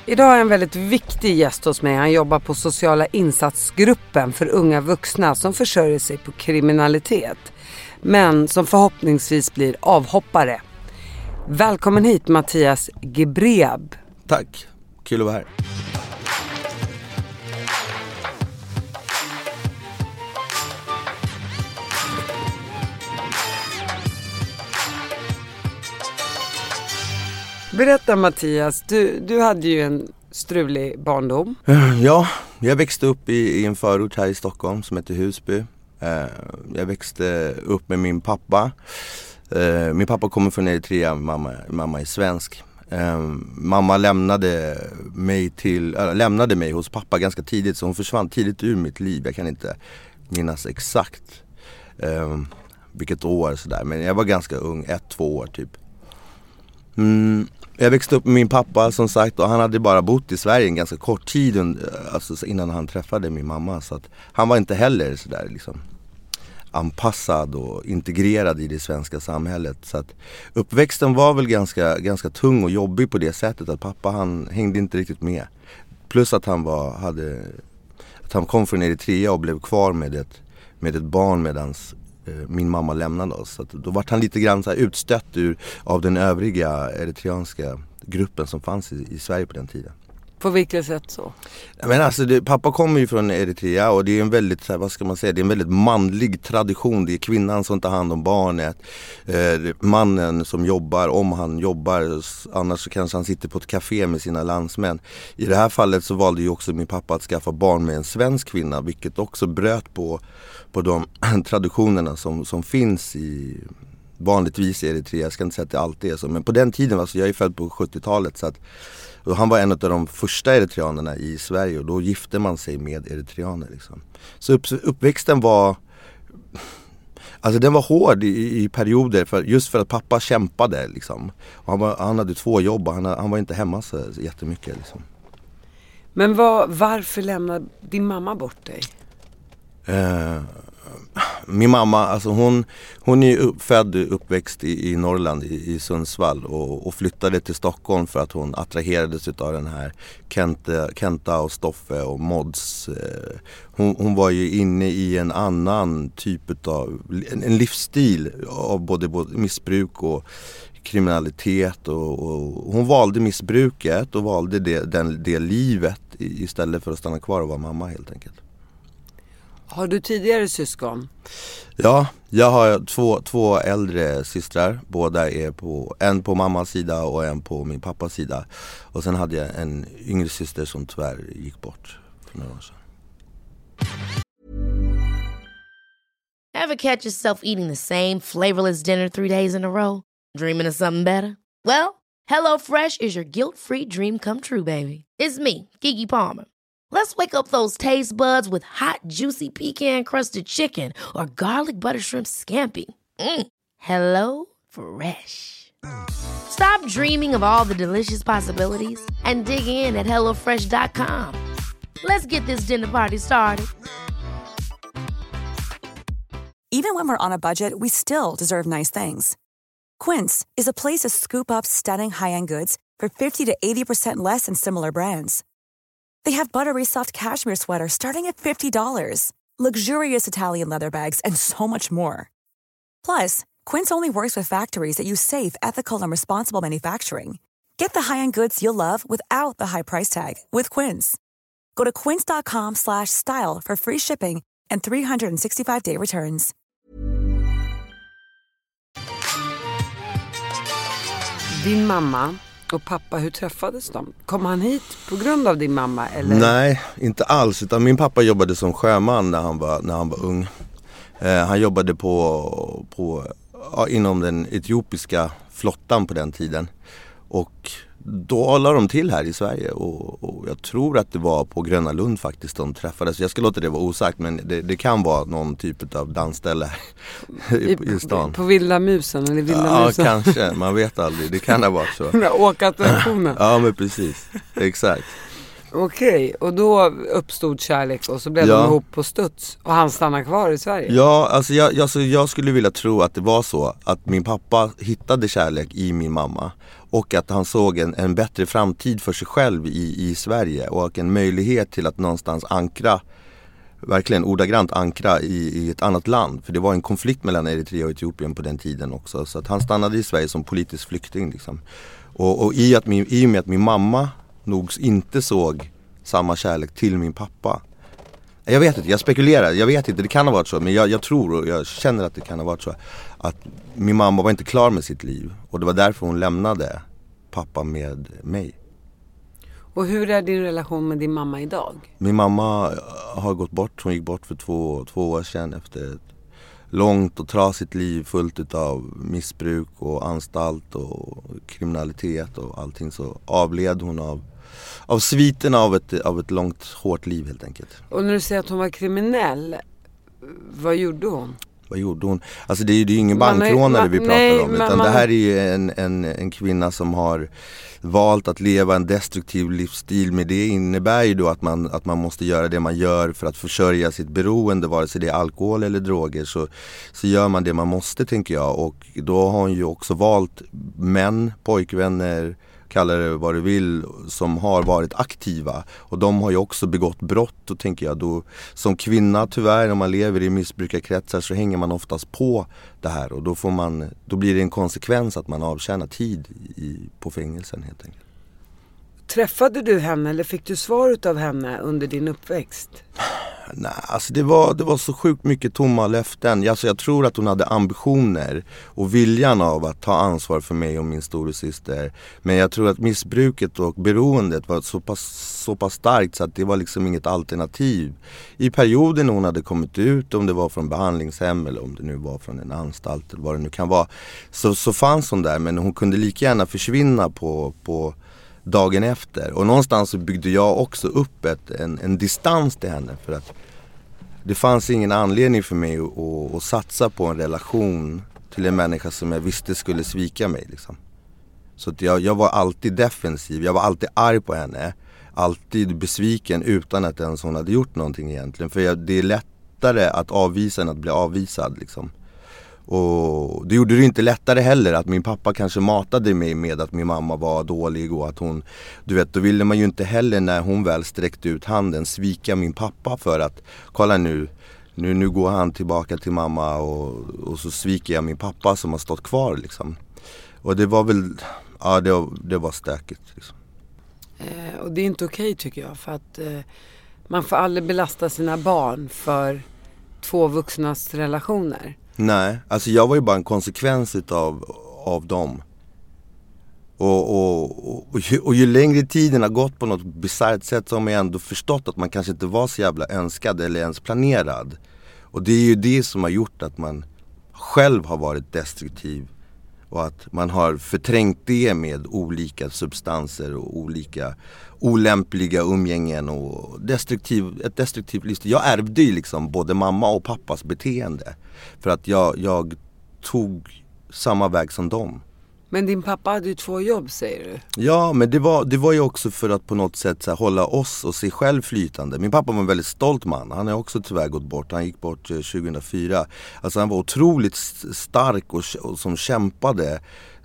Idag har jag en väldigt viktig gäst hos mig. Han jobbar på sociala insatsgruppen för unga vuxna som försörjer sig på kriminalitet. Men som förhoppningsvis blir avhoppare. Välkommen hit Mattias Gebreab. Tack, kul att vara här. Berätta Mattias, du hade ju en strulig barndom. Ja, jag växte upp i en förort här i Stockholm som heter Husby. Jag växte upp med min pappa. Min pappa kommer från Eritrea, mamma är svensk. Mamma lämnade mig hos pappa ganska tidigt, så hon försvann tidigt ur mitt liv. Jag kan inte minnas exakt vilket år sådär, men jag var ganska ung, 1-2 år typ. Jag växte upp med min pappa som sagt, och han hade bara bott i Sverige en ganska kort tid alltså innan han träffade min mamma, så att han var inte heller sådär liksom anpassad och integrerad i det svenska samhället. Så att uppväxten var väl ganska tung och jobbig på det sättet att pappa han hängde inte riktigt med. Plus att han kom från Eritrea och blev kvar med ett barn medans min mamma lämnade oss. Så att då var han lite grann så här utstött av den övriga eritreanska gruppen som fanns i Sverige på den tiden. På vilket sätt så? Men alltså, pappa kommer ju från Eritrea och det är en väldigt, vad ska man säga, det är en väldigt manlig tradition. Det är kvinnan som tar hand om barnet, mannen som jobbar, om han jobbar, annars så kanske han sitter på ett café med sina landsmän. I det här fallet så valde ju också min pappa att skaffa barn med en svensk kvinna, vilket också bröt på de traditionerna som finns i vanligtvis i Eritrea. Jag ska inte säga att det alltid är så, men på den tiden, alltså jag är född på 70-talet, så att och han var en av de första eritreanerna i Sverige och då gifte man sig med eritreaner liksom. Så uppväxten var, alltså den var hård i perioder just för att pappa kämpade liksom. Och han hade 2 jobb och han var inte hemma så jättemycket liksom. Men varför lämnade din mamma bort dig? Min mamma, alltså hon är född och uppväxt i Norrland, i Sundsvall och flyttade till Stockholm för att hon attraherades av den här Kenta och Stoffe och Mods. Hon var ju inne i en annan typ av en livsstil av både missbruk och kriminalitet och hon valde missbruket och valde det livet istället för att stanna kvar och vara mamma helt enkelt. Har du tidigare syskon? Ja, jag har två äldre systrar. Båda är en på mammas sida och en på min pappas sida. Och sen hade jag en yngre syster som tyvärr gick bort för några år sedan. Ever catch yourself eating the same flavorless dinner 3 days in a row? Dreaming of something better? Well, HelloFresh is your guilt-free dream come true, baby. It's me, Keke Palmer. Let's wake up those taste buds with hot, juicy pecan-crusted chicken or garlic butter shrimp scampi. Hello Fresh. Stop dreaming of all the delicious possibilities and dig in at HelloFresh.com. Let's get this dinner party started. Even when we're on a budget, we still deserve nice things. Quince is a place to scoop up stunning high-end goods for 50 to 80% less than similar brands. They have buttery soft cashmere sweaters starting at $50, luxurious Italian leather bags, and so much more. Plus, Quince only works with factories that use safe, ethical, and responsible manufacturing. Get the high-end goods you'll love without the high price tag with Quince. Go to quince.com/style for free shipping and 365-day returns. Din mamma och pappa, hur träffades de? Kom han hit på grund av din mamma? Eller? Nej, inte alls. Utan min pappa jobbade som sjöman när han var ung. Han jobbade inom den etiopiska flottan på den tiden. Och då la de till här i Sverige och jag tror att det var på Gröna Lund faktiskt de träffades. Jag ska låta det vara osagt, men det kan vara någon typ av dansställe i stan. På Vilda Musen eller Vilda Musen? Ja, kanske. Man vet aldrig. Det kan ha varit så. Åka-attraktionen. Ja, men precis. Exakt. Okej, och då uppstod kärlek och så blev de ihop på studs och han stannar kvar i Sverige? Ja, alltså jag skulle vilja tro att det var så att min pappa hittade kärlek i min mamma och att han såg en bättre framtid för sig själv i Sverige och en möjlighet till att någonstans ankra, verkligen ordagrant ankra i ett annat land. För det var en konflikt mellan Eritrea och Etiopien på den tiden också. Så att han stannade i Sverige som politisk flykting liksom. Och i och med att min mamma nog inte såg samma kärlek till min pappa. Jag vet inte, jag spekulerar, jag vet inte, det kan ha varit så. Men jag tror och jag känner att det kan ha varit så. Att min mamma var inte klar med sitt liv. Och det var därför hon lämnade pappa med mig. Och hur är din relation med din mamma idag? Min mamma har gått bort, hon gick bort för två år sedan efter ett långt och trasigt liv fullt av missbruk och anstalt och kriminalitet och allting. Så avled hon av sviterna av ett långt, hårt liv helt enkelt. Och när du säger att hon var kriminell, vad gjorde hon? Vad gjorde hon? Alltså det är ju ingen bankrånare vi pratar om. Utan det här är ju en kvinna som har valt att leva en destruktiv livsstil. Men det innebär ju då att man måste göra det man gör för att försörja sitt beroende. Vare sig det är alkohol eller droger så gör man det man måste, tänker jag. Och då har hon ju också valt män, pojkvänner, kalla det vad du vill, som har varit aktiva. Och de har ju också begått brott, och tänker jag då, som kvinna tyvärr, när man lever i missbrukarkretsar så hänger man oftast på det här. Och då blir det en konsekvens att man avtjänar tid på fängelsen helt enkelt. Träffade du henne eller fick du svar av henne under din uppväxt? Nej, alltså det var så sjukt mycket tomma löften. Alltså jag tror att hon hade ambitioner och viljan av att ta ansvar för mig och min storasyster. Men jag tror att missbruket och beroendet var så pass starkt så att det var liksom inget alternativ. I perioden hon hade kommit ut, om det var från behandlingshem eller om det nu var från en anstalt eller vad det nu kan vara, så fanns hon där. Men hon kunde lika gärna försvinna på dagen efter. Och någonstans så byggde jag också upp en distans till henne, för att det fanns ingen anledning för mig att satsa på en relation till en människa som jag visste skulle svika mig liksom. Så att jag var alltid defensiv, jag var alltid arg på henne, alltid besviken utan att ens hon hade gjort någonting egentligen. För det är lättare att avvisa än att bli avvisad liksom. Och det gjorde det inte lättare heller att min pappa kanske matade mig med att min mamma var dålig och att hon, du vet, då ville man ju inte heller när hon väl sträckte ut handen svika min pappa för att kolla nu går han tillbaka till mamma och så sviker jag min pappa som har stått kvar liksom. Och det var väl, ja det var stökigt liksom. Och det är inte okej tycker jag, för att man får aldrig belasta sina barn för två vuxnas relationer. Nej, alltså jag var ju bara en konsekvens av dem. Och ju längre tiden har gått på något bisarrt sätt så har man ändå förstått att man kanske inte var så jävla önskad eller ens planerad. Och det är ju det som har gjort att man själv har varit destruktiv. Och att man har förträngt det med olika substanser och olika olämpliga umgängen och ett destruktivt livsstil. Jag ärvde ju liksom både mamma och pappas beteende. För att jag tog samma väg som dem. Men din pappa hade ju 2 jobb, säger du. Ja, men det var ju också för att på något sätt så här, hålla oss och sig själv flytande. Min pappa var en väldigt stolt man. Han har också tyvärr gått bort. Han gick bort 2004. Alltså han var otroligt stark och som kämpade.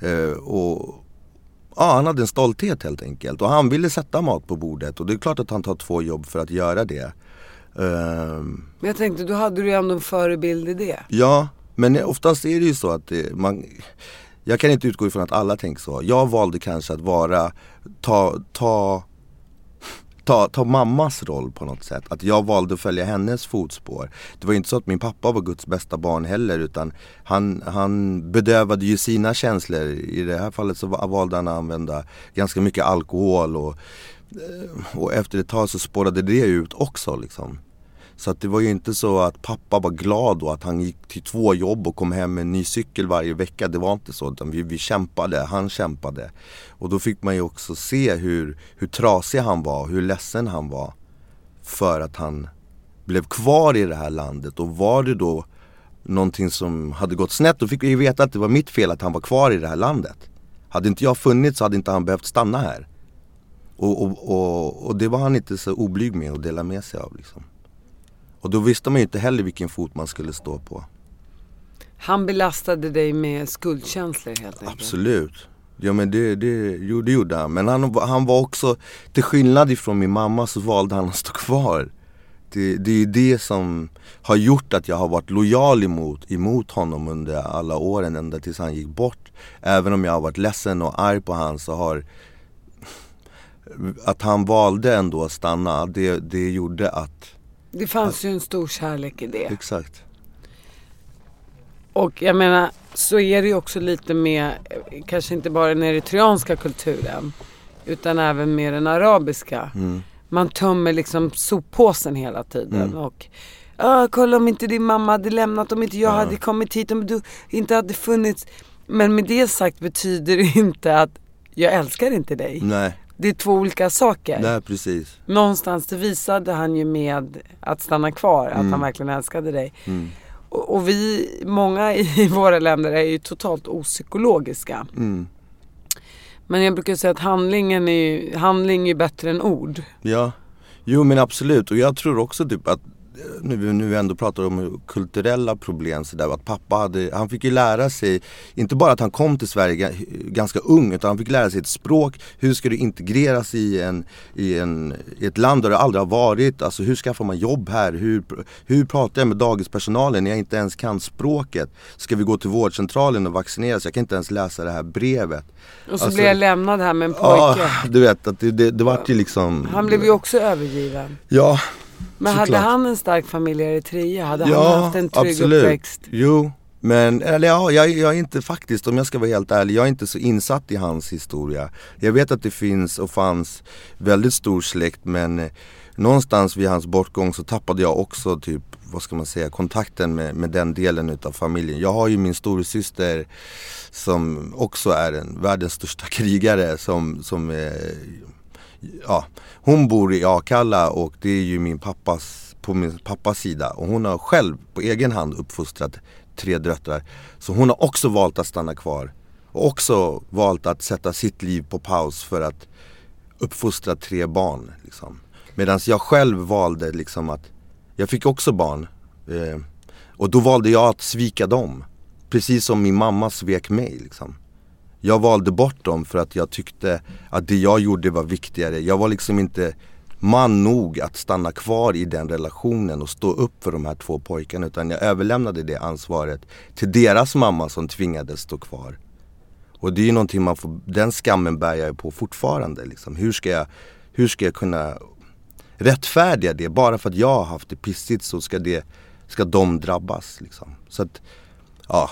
Han hade en stolthet helt enkelt. Och han ville sätta mat på bordet. Och det är klart att han tar 2 jobb för att göra det. Men jag tänkte, då hade du ju ändå en förebild i det. Ja, men oftast är det ju så att jag kan inte utgå ifrån att alla tänker så. Jag valde kanske att ta mammas roll på något sätt. Att jag valde att följa hennes fotspår. Det var inte så att min pappa var Guds bästa barn heller, utan han bedövade ju sina känslor. I det här fallet så valde han att använda ganska mycket alkohol och efter ett tag så spårade det ut också liksom. Så att det var ju inte så att pappa var glad och att han gick till 2 jobb och kom hem med en ny cykel varje vecka. Det var inte så, utan vi kämpade, han kämpade. Och då fick man ju också se hur trasig han var, hur ledsen han var. För att han blev kvar i det här landet. Och var det då någonting som hade gått snett, då fick vi ju veta att det var mitt fel att han var kvar i det här landet. Hade inte jag funnits så hade inte han behövt stanna här. Och det var han inte så oblyg med att dela med sig av liksom. Och då visste man ju inte heller vilken fot man skulle stå på. Han belastade dig med skuldkänslor helt enkelt. Absolut. Ja, men det gjorde han. Men han var också, till skillnad ifrån min mamma, så valde han att stå kvar. Det är det som har gjort att jag har varit lojal emot honom under alla åren, ända tills han gick bort. Även om jag har varit ledsen och arg på han, så har att han valde ändå att stanna, det gjorde att... Det fanns ju en stor kärlek i det. Exakt. Och jag menar, så är det ju också lite med, kanske inte bara den eritreanska kulturen, utan även med den arabiska. Man tömmer liksom soppåsen hela tiden. Och kolla om inte din mamma hade lämnat, om inte jag hade kommit hit, om du inte hade funnits. Men med det sagt betyder det inte att jag älskar inte dig. Nej. Det är två olika saker. Nej, precis. Någonstans det visade han ju med att stanna kvar, att han verkligen älskade dig. Och många i våra länder är ju totalt opsykologiska. Men jag brukar säga att handling är bättre än ord. Ja, jo men absolut. Och jag tror också typ att nu vi ändå pratar om kulturella problem så där, att pappa han fick ju lära sig, inte bara att han kom till Sverige ganska ung, utan han fick lära sig ett språk. Hur ska du integreras i ett land där du aldrig har varit? Alltså hur skaffar man jobb här? Hur pratar jag med dagispersonalen när jag inte ens kan språket? Ska vi gå till vårdcentralen och vaccineras? Jag kan inte ens läsa det här brevet. Och så blev jag lämnad här med en pojke. Ja, du vet att det var ju liksom... Han blev ju också övergiven. Ja. Men hade han en stark familj i Eritrea? Hade han haft en trygg uppväxt? Jo, men jag är inte faktiskt, om jag ska vara helt ärlig, jag är inte så insatt i hans historia. Jag vet att det finns och fanns väldigt stor släkt, men någonstans vid hans bortgång så tappade jag också typ, vad ska man säga, kontakten med den delen utav familjen. Jag har ju min storasyster som också är världens största krigare som är... Ja, hon bor i Akalla och det är ju på min pappas sida. Och hon har själv på egen hand uppfostrat 3 döttrar. Så hon har också valt att stanna kvar. Och också valt att sätta sitt liv på paus för att uppfostra 3 barn. Liksom. Medan jag själv valde liksom att... Jag fick också barn. Och då valde jag att svika dem. Precis som min mamma svek mig liksom. Jag valde bort dem för att jag tyckte att det jag gjorde var viktigare. Jag var liksom inte man nog att stanna kvar i den relationen och stå upp för de här 2 pojkarna. Utan jag överlämnade det ansvaret till deras mamma som tvingades stå kvar. Och det är ju någonting den skammen bär jag på fortfarande. Liksom. Hur ska jag kunna rättfärdiga det? Bara för att jag har haft det pissigt så ska de drabbas. Liksom. Så att, ja...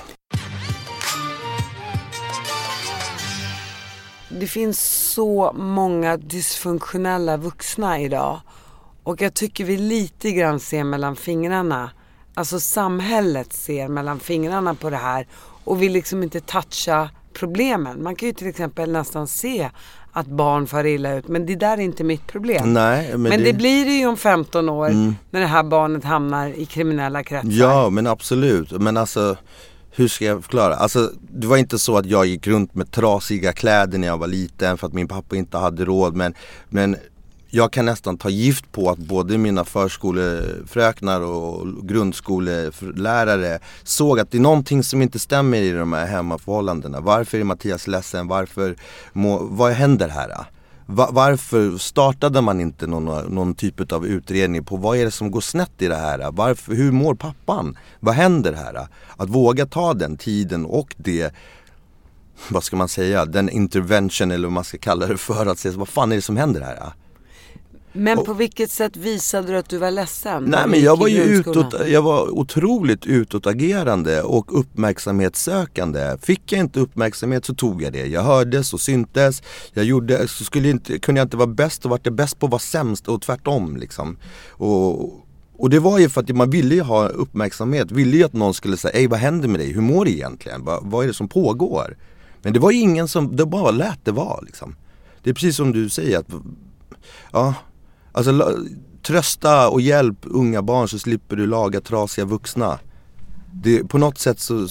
Det finns så många dysfunktionella vuxna idag. Och jag tycker vi lite grann ser mellan fingrarna. Alltså samhället ser mellan fingrarna på det här. Och vill liksom inte toucha problemen. Man kan ju till exempel nästan se att barn far illa ut. Men det där är inte mitt problem. Nej, men det blir det ju om 15 år när det här barnet hamnar i kriminella kretsar. Ja, men absolut. Men alltså... Hur ska jag förklara? Alltså, det var inte så att jag gick runt med trasiga kläder när jag var liten för att min pappa inte hade råd. Men jag kan nästan ta gift på att både mina förskolefröknar och grundskolelärare såg att det är någonting som inte stämmer i de här hemmaförhållandena. Varför är Mattias ledsen? Vad händer här? Varför startade man inte någon typ av utredning på vad är det som går snett i det här? Hur mår pappan? Vad händer här? Att våga ta den tiden och det, vad ska man säga, den intervention eller vad man ska kalla det för, att se vad fan är det som händer här? Men på vilket sätt visade du att du var ledsen? Nej, men jag var otroligt utåtagerande och uppmärksamhetssökande. Fick jag inte uppmärksamhet så tog jag det. Jag hördes och syntes. Kunde jag inte vara bäst och vart det bäst på att vara sämst och tvärtom liksom. Och det var ju för att man ville ju ha uppmärksamhet. Ville ju att någon skulle säga, ej, vad händer med dig? Hur mår du egentligen? Vad är det som pågår? Men det var ju ingen som, det bara lät det vara liksom. Det är precis som du säger att, ja, alltså trösta och hjälp unga barn så slipper du laga trasiga vuxna. Det, på något sätt så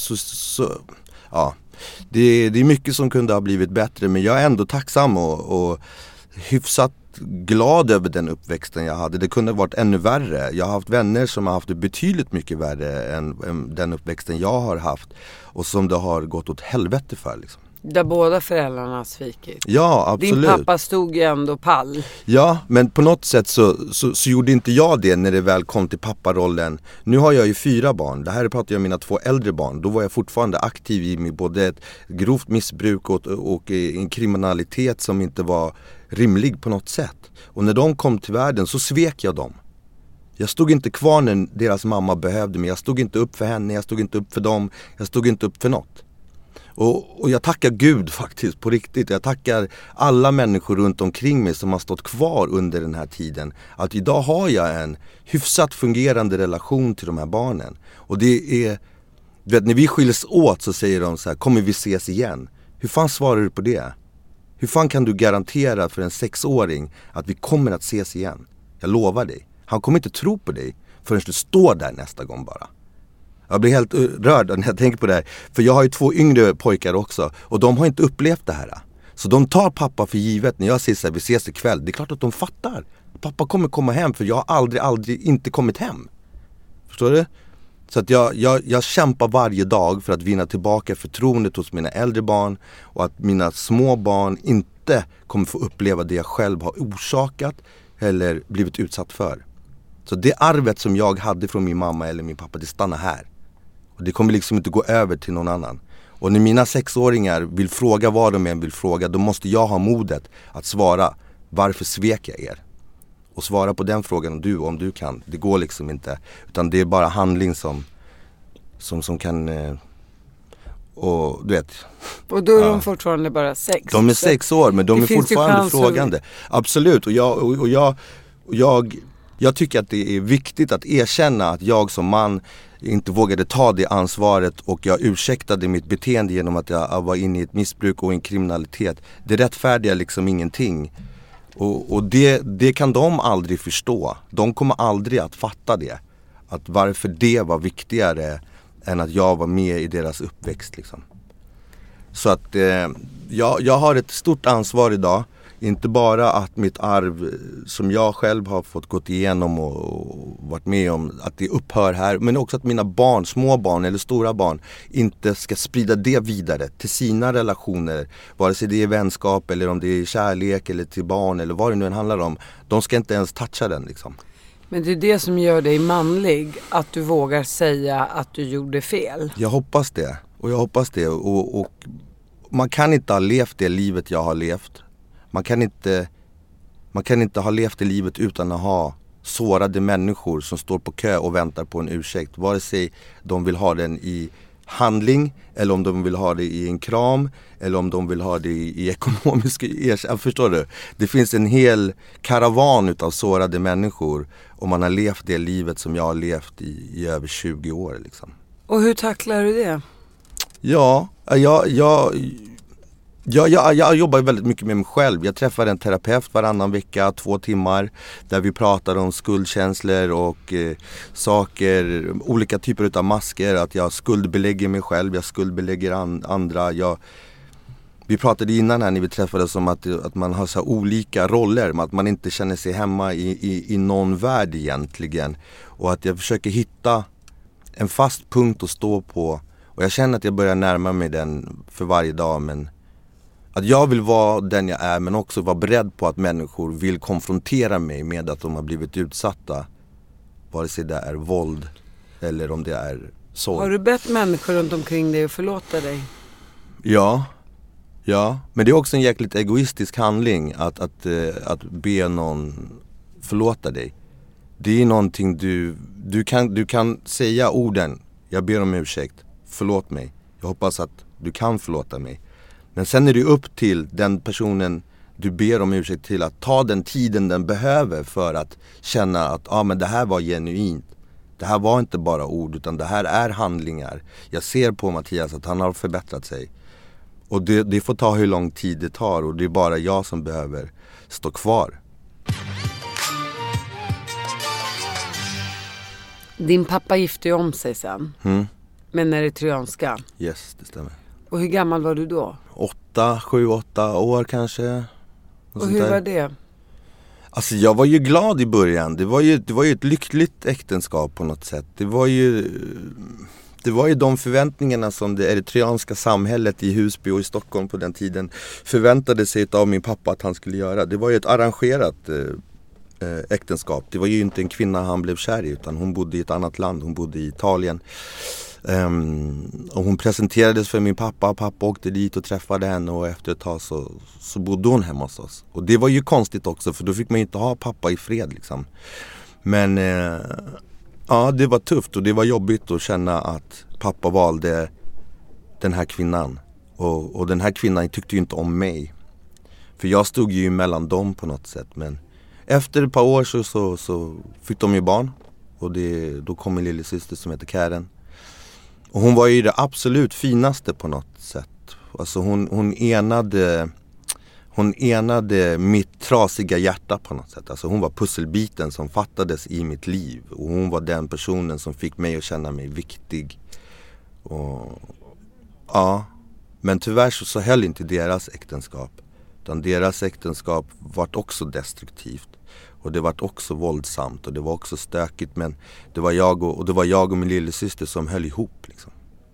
ja, det är mycket som kunde ha blivit bättre, men jag är ändå tacksam och hyfsat glad över den uppväxten jag hade. Det kunde ha varit ännu värre. Jag har haft vänner som har haft det betydligt mycket värre än den uppväxten jag har haft. Och som det har gått åt helvete för liksom. Där båda föräldrarna har svikit. Ja, absolut. Din pappa stod ju ändå pall. Ja, men på något sätt så gjorde inte jag det när det väl kom till papparollen. Nu har jag ju 4 barn. Det här pratar jag om mina 2 äldre barn. Då var jag fortfarande aktiv i både ett grovt missbruk och en kriminalitet som inte var rimlig på något sätt. Och när de kom till världen så svek jag dem. Jag stod inte kvar när deras mamma behövde mig. Jag stod inte upp för henne, jag stod inte upp för dem. Jag stod inte upp för något. Och jag tackar Gud faktiskt på riktigt. Jag tackar alla människor runt omkring mig som har stått kvar under den här tiden. Att idag har jag en hyfsat fungerande relation till de här barnen. Och det är, du vet, när vi skiljs åt så säger de så här: kommer vi ses igen? Hur fan svarar du på det? Hur fan kan du garantera för en 6-åring att vi kommer att ses igen? Jag lovar dig. Han kommer inte tro på dig förrän du står där nästa gång bara. Jag blir helt rörd när jag tänker på det här. För jag har ju 2 yngre pojkar också. Och de har inte upplevt det här. Så de tar pappa för givet när jag säger så här: vi ses ikväll. Det är klart att de fattar. Pappa kommer komma hem, för jag har aldrig inte kommit hem. Förstår du? Så att jag kämpar varje dag för att vinna tillbaka förtroendet hos mina äldre barn. Och att mina små barn inte kommer få uppleva det jag själv har orsakat eller blivit utsatt för. Så det arvet som jag hade från min mamma eller min pappa, det stannar här. Och det kommer liksom inte gå över till någon annan. Och när mina 6-åringar vill fråga vad de än vill fråga, då måste jag ha modet att svara: varför svek jag er? Och svara på den frågan om du kan. Det går liksom inte. Utan det är bara handling som kan... och du vet... Och då är de fortfarande bara 6. De är 6 år, men de är fortfarande frågande. Absolut. Och jag tycker att det är viktigt att erkänna att jag som man inte vågade ta det ansvaret, och jag ursäktade mitt beteende genom att jag var inne i ett missbruk och en kriminalitet. Det rättfärdigar liksom ingenting. Och det kan de aldrig förstå. De kommer aldrig att fatta det. Att varför det var viktigare än att jag var med i deras uppväxt liksom. Så att jag har ett stort ansvar idag. Inte bara att mitt arv som jag själv har fått gått igenom och varit med om, att det upphör här. Men också att mina barn, små barn eller stora barn, inte ska sprida det vidare till sina relationer. Vare sig det är vänskap eller om det är kärlek eller till barn eller vad det nu än handlar om. De ska inte ens toucha den liksom. Men det är det som gör dig manlig, att du vågar säga att du gjorde fel. Jag hoppas det. Och jag hoppas det. Och man kan inte ha levt det livet jag har levt. Man kan inte ha levt i livet utan att ha sårade människor som står på kö och väntar på en ursäkt. Vare sig de vill ha den i handling, eller om de vill ha det i en kram, eller om de vill ha det i ekonomiska ersättning. Förstår du? Det finns en hel karavan utav sårade människor, och man har levt det livet som jag har levt i över 20 år liksom. Och hur tacklar du det? Ja, jag jobbar väldigt mycket med mig själv. Jag träffar en terapeut varannan vecka, 2 timmar, där vi pratar om skuldkänslor och saker, olika typer av masker. Att jag skuldbelägger mig själv, jag skuldbelägger andra. Vi pratade innan här när vi träffades om att man har så olika roller, att man inte känner sig hemma i någon värld egentligen. Och att jag försöker hitta en fast punkt att stå på. Och jag känner att jag börjar närma mig den för varje dag, men att jag vill vara den jag är, men också vara beredd på att människor vill konfrontera mig med att de har blivit utsatta. Vare sig det är våld eller om det är sorg. Har du bett människor runt omkring dig att förlåta dig? Ja. Men det är också en jäkligt egoistisk handling att be någon förlåta dig. Det är någonting du kan säga orden: jag ber om ursäkt, förlåt mig. Jag hoppas att du kan förlåta mig. Men sen är det upp till den personen du ber om ursäkt till att ta den tiden den behöver för att känna att men det här var genuint. Det här var inte bara ord, utan det här är handlingar. Jag ser på Mattias att han har förbättrat sig. Och det får ta hur lång tid det tar, och det är bara jag som behöver stå kvar. Din pappa gifte ju om sig sen. Med en eritreanska. Yes, det stämmer. Och hur gammal var du då? 7-8 år kanske. Och hur var det? Alltså jag var ju glad i början. Det var ju ett lyckligt äktenskap på något sätt. Det var ju de förväntningarna som det eritreanska samhället i Husby och i Stockholm på den tiden förväntade sig av min pappa att han skulle göra. Det var ju ett arrangerat äktenskap. Det var ju inte en kvinna han blev kär i, utan hon bodde i ett annat land. Hon bodde i Italien. Och hon presenterades för min pappa. Pappa åkte dit och träffade henne, och efter ett tag så bodde hon hemma hos oss. Och det var ju konstigt också, för då fick man ju inte ha pappa i fred liksom. Men ja, det var tufft och det var jobbigt att känna att pappa valde den här kvinnan. Och den här kvinnan tyckte ju inte om mig. För jag stod ju mellan dem på något sätt. Men efter ett par år så fick de ju barn. Och då kom min lillasyster som heter Karen. Och hon var ju det absolut finaste på något sätt. Alltså hon enade mitt trasiga hjärta på något sätt. Alltså hon var pusselbiten som fattades i mitt liv. Och hon var den personen som fick mig att känna mig viktig. Och ja, men tyvärr så höll inte deras äktenskap. Utan deras äktenskap var också destruktivt. Och det var också våldsamt och det var också stökigt. Men det var jag och min lillasyster som höll ihop liksom.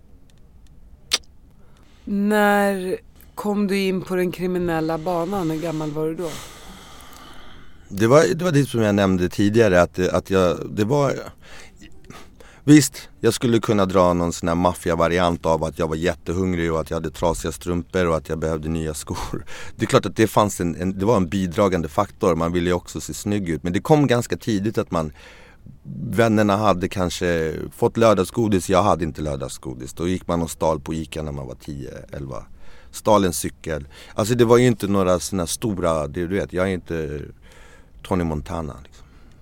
När kom du in på den kriminella banan? Hur gammal var du då? Det var det som jag nämnde tidigare. Det var... Visst, jag skulle kunna dra någon sån här maffia-variant av att jag var jättehungrig och att jag hade trasiga strumpor och att jag behövde nya skor. Det är klart att det fanns det var en bidragande faktor. Man ville ju också se snygg ut. Men det kom ganska tidigt att vännerna hade kanske fått lördagsgodis. Jag hade inte lördagsgodis. Då gick man och stal på Ica när man var 10-11. Stal en cykel. Alltså det var ju inte några såna stora, du vet, jag är inte Tony Montana liksom.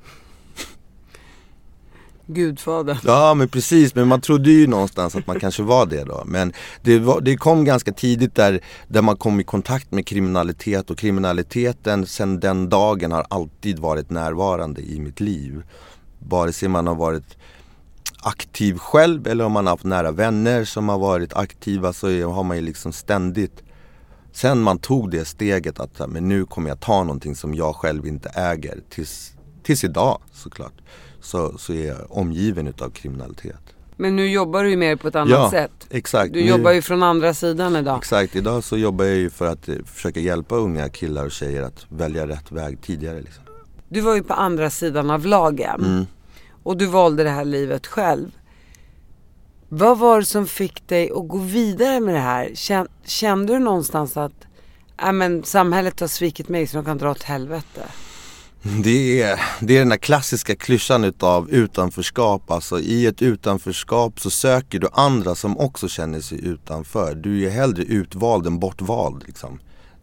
Gudfader. Ja, men precis. Men man trodde ju någonstans att man kanske var det då. Men det kom ganska tidigt där man kom i kontakt med kriminalitet. Och kriminaliteten sedan den dagen har alltid varit närvarande i mitt liv. Vare sig man har varit aktiv själv eller om man har haft nära vänner som har varit aktiva, så har man ju liksom ständigt... Sen man tog det steget att men nu kommer jag ta någonting som jag själv inte äger. Tills idag såklart. Så är jag omgiven utav kriminalitet. Men nu jobbar du ju mer på ett annat sätt. Exakt. Du jobbar ju från andra sidan idag. Exakt, idag så jobbar jag ju för att försöka hjälpa unga killar och tjejer att välja rätt väg tidigare liksom. Du var ju på andra sidan av lagen. Och du valde det här livet själv. Vad var det som fick dig att gå vidare med det här? Kände du någonstans att samhället har svikit mig så de kan dra åt helvete? Det är den där klassiska klyschan utav utanförskap. Alltså i ett utanförskap så söker du andra som också känner sig utanför. Du är hellre utvald än bortvald liksom.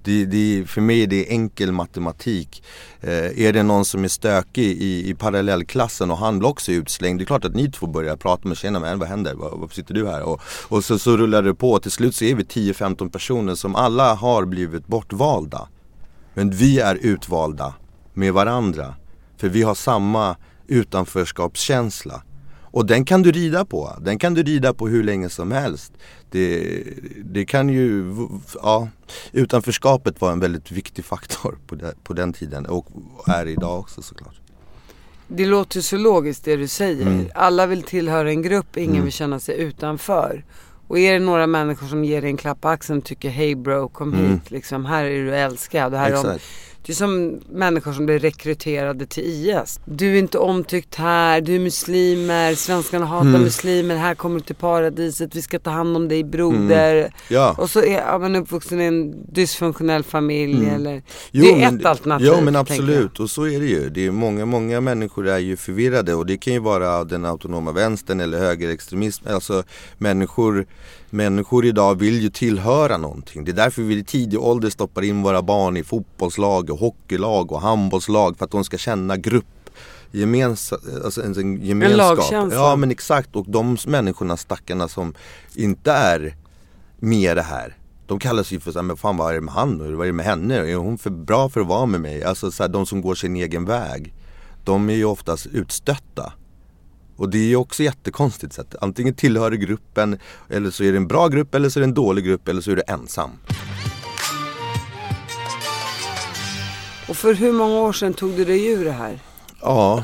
För mig är det enkel matematik. Är det någon som är stökig i parallellklassen och han blir också utslängd, det är klart att ni två börjar prata med tjena, men vad händer? Varför sitter du här? Och så rullar det på. Till slut så är vi 10-15 personer som alla har blivit bortvalda. Men vi är utvalda med varandra. För vi har samma utanförskapskänsla. Och den kan du rida på. Den kan du rida på hur länge som helst. Det kan ju... Ja, utanförskapet var en väldigt viktig faktor på den tiden. Och är idag också såklart. Det låter så logiskt det du säger. Alla vill tillhöra en grupp. Ingen vill känna sig utanför. Och är det några människor som ger dig en klapp på axeln och tycker hej bro, kom hit. Liksom, här är du älskad. Och här det är som människor som blir rekryterade till IS. Du är inte omtyckt här, du är muslimer, svenskarna hatar muslimer, här kommer du till paradiset, vi ska ta hand om dig broder. Ja. Och så är man uppvuxen i en dysfunktionell familj eller... Det är ett alternativ. Ja, men absolut, och så är det ju. Det är många människor är ju förvirrade, och det kan ju vara den autonoma vänstern eller högerextremism. Alltså människor idag vill ju tillhöra någonting. Det är därför vi i tidig ålder stoppar in våra barn i fotbollslag och hockeylag och handbollslag, för att de ska känna gemenskap. En lagkänsla. Ja, men exakt. Och de människorna, stackarna som inte är med det här, de kallas ju för så här, men fan, vad är det med han och vad är det med henne? Är hon för bra för att vara med mig? Alltså så här, de som går sin egen väg, de är ju oftast utstötta. Och det är ju också jättekonstigt. Så att antingen tillhör gruppen, eller så är det en bra grupp, eller så är det en dålig grupp, eller så är det ensam. Och för hur många år sedan tog du dig ur det här? Ja,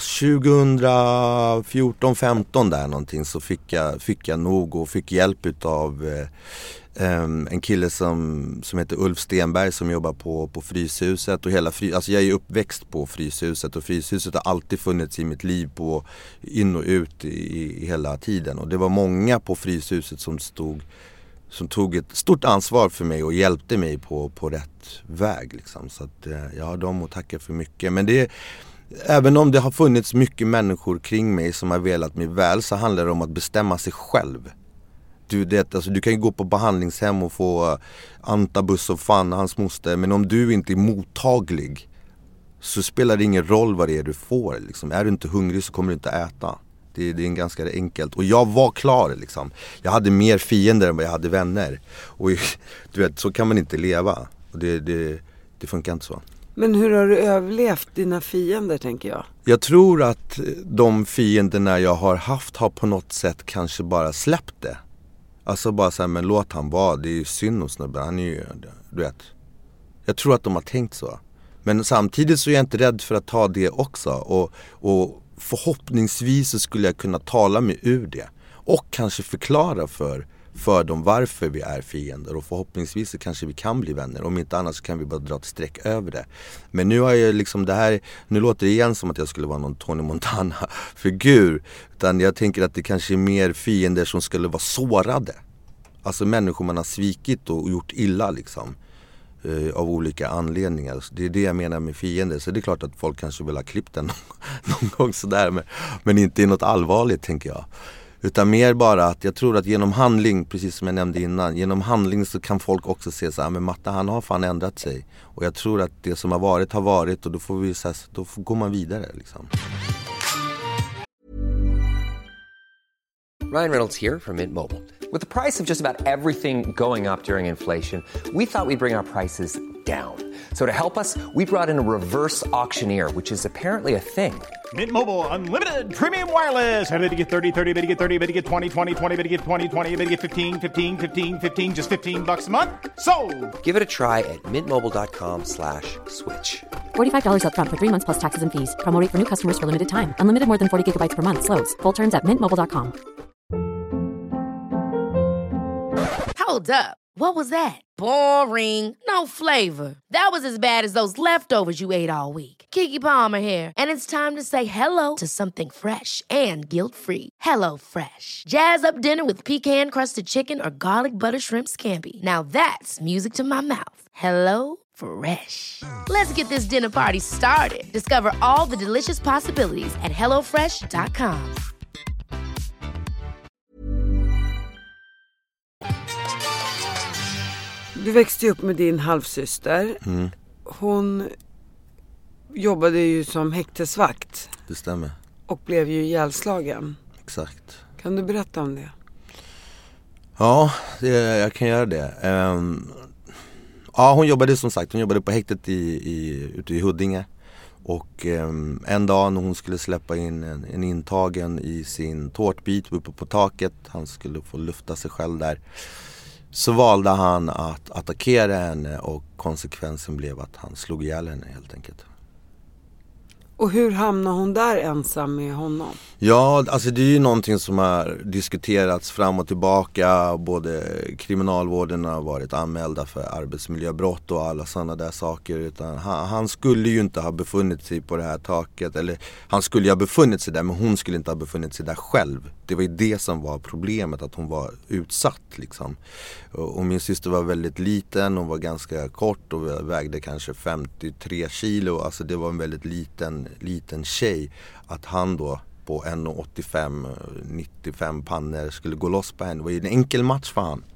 2014-15 där någonting så fick jag nog och fick hjälp utav en kille som heter Ulf Stenberg som jobbar på Fryshuset och alltså jag är uppväxt på Fryshuset och Fryshuset har alltid funnits i mitt liv på in och ut i hela tiden och det var många på Fryshuset som tog ett stort ansvar för mig och hjälpte mig på rätt väg liksom. Så att jag har dem att tacka för mycket, men även om det har funnits mycket människor kring mig som har velat mig väl så handlar det om att bestämma sig själv. Du kan ju gå på behandlingshem och få antabus och fan hans moster, men om du inte är mottaglig så spelar det ingen roll vad det är du får. Liksom. Är du inte hungrig så kommer du inte äta. Det är en ganska enkelt. Och jag var klar liksom. Jag hade mer fiender än vad jag hade vänner. Och du vet, så kan man inte leva. Och det funkar inte så. Men hur har du överlevt dina fiender, tänker jag? Jag tror att de fienderna jag har haft har på något sätt kanske bara släppt det. Alltså bara så här, men låt han vara. Det är ju synd om snubben. Han är ju, du vet. Jag tror att de har tänkt så. Men samtidigt så är jag inte rädd för att ta det också. Och förhoppningsvis så skulle jag kunna tala mig ur det. Och kanske förklara för dem varför vi är fiender. Och förhoppningsvis så kanske vi kan bli vänner. Om inte annars så kan vi bara dra ett streck över det. Men nu har jag liksom det här. Nu låter det igen som att jag skulle vara någon Tony Montana-figur. Utan jag tänker att det kanske är mer fiender som skulle vara sårade. Alltså människor man har svikit och gjort illa liksom. Av olika anledningar. Så det är det jag menar med fiender. Så det är klart att folk kanske vill ha klippt den någon gång sådär. Men inte i något allvarligt, tänker jag. Utan mer bara att jag tror att genom handling, precis som jag nämnde innan, genom handling så kan folk också se så här, men Matta, han har fan ändrat sig. Och jag tror att det som har varit och då får vi så här, då går man vidare liksom. Ryan Reynolds here from Mint Mobile. With the price of just about everything going up during inflation, we thought we'd bring our prices down. So to help us, we brought in a reverse auctioneer, which is apparently a thing. Mint Mobile Unlimited Premium Wireless. How to get 30, 30, how to get 30, how to get 20, 20, 20, how to get 20, 20, how to get 15, 15, 15, 15, just $15 a month? Sold! Give it a try at mintmobile.com/switch. $45 up front for 3 months plus taxes and fees. Promo rate for new customers for limited time. Unlimited more than 40 gigabytes per month. Slows full terms at mintmobile.com. Hold up. What was that? Boring. No flavor. That was as bad as those leftovers you ate all week. Keke Palmer here, and it's time to say hello to something fresh and guilt-free. Hello Fresh. Jazz up dinner with pecan-crusted chicken or garlic butter shrimp scampi. Now that's music to my mouth. Hello Fresh. Let's get this dinner party started. Discover all the delicious possibilities at hellofresh.com. Du växte upp med din halvsyster. Mm. Hon jobbade ju som häktesvakt. Det stämmer. Och blev ju ihjälslagen. Exakt. Kan du berätta om det? Ja, jag kan göra det. Ja, hon jobbade som sagt. Hon jobbade på häktet ute i Huddinge. Och en dag när hon skulle släppa in en intagen i sin tårtbit uppe på taket. Han skulle få lufta sig själv där. Så valde han att attackera henne och konsekvensen blev att han slog ihjäl henne helt enkelt. Och hur hamnade hon där ensam med honom? Ja, alltså det är ju någonting som har diskuterats fram och tillbaka. Både kriminalvården har varit anmälda för arbetsmiljöbrott och alla sådana där saker. Utan han skulle ju inte ha befunnit sig på det här taket. Eller han skulle ju ha befunnit sig där, men hon skulle inte ha befunnit sig där själv. Det var ju det som var problemet, att hon var utsatt liksom. Och min syster var väldigt liten, hon var ganska kort och vägde kanske 53 kilo. Alltså det var en väldigt liten tjej. Att han då på 1,85-95 pannor skulle gå loss på henne. Det var ju en enkel match för han.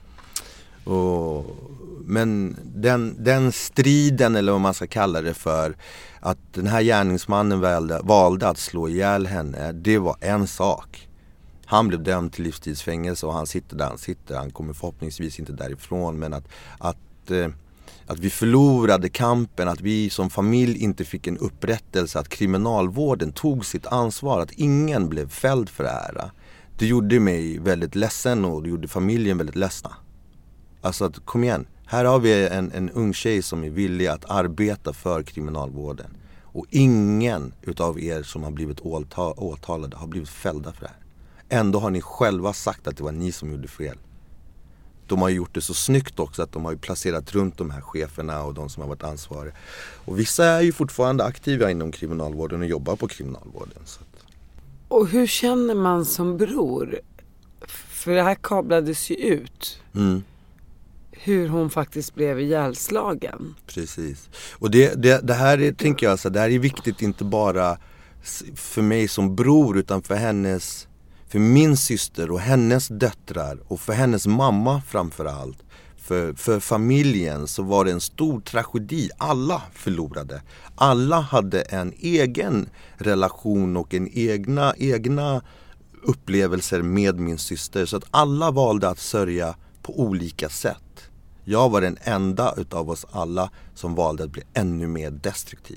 Men den striden, eller vad man ska kalla det för, att den här gärningsmannen valde att slå ihjäl henne, det var en sak. Han blev dömd till livstidsfängelse och han sitter där han sitter. Han kommer förhoppningsvis inte därifrån, men att vi förlorade kampen, att vi som familj inte fick en upprättelse, att kriminalvården tog sitt ansvar, att ingen blev fälld för det här. Det gjorde mig väldigt ledsen och det gjorde familjen väldigt ledsna. Alltså att kom igen, Här har vi en ung tjej som är villig att arbeta för kriminalvården. Och ingen utav er som har blivit åtalade har blivit fällda för det här. Ändå har ni själva sagt att det var ni som gjorde fel. De har gjort det så snyggt också att de har placerat runt de här cheferna och de som har varit ansvariga. Och vissa är ju fortfarande aktiva inom kriminalvården och jobbar på kriminalvården. Så att... Och hur känner man som bror? För det här kablades ju ut. Hur hon faktiskt blev ihjälslagen. Precis. Och det här är, tänker jag, så det här är viktigt inte bara för mig som bror utan för min syster och hennes döttrar och för hennes mamma framför allt. För familjen så var det en stor tragedi. Alla förlorade. Alla hade en egen relation och en egna upplevelser med min syster. Så att alla valde att sörja på olika sätt. Jag var den enda utav oss alla som valde att bli ännu mer destruktiv.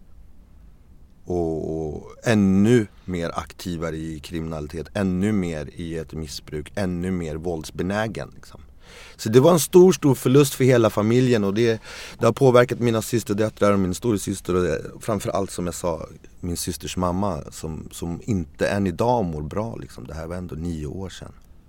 Och ännu mer aktivare i kriminalitet, ännu mer i ett missbruk, ännu mer våldsbenägen. Liksom. Så det var en stor förlust för hela familjen och det har påverkat mina systerdöttrar och min storasyster och framförallt som jag sa, min systers mamma som inte än idag mår bra. Liksom. Det här var ändå 9 år sedan.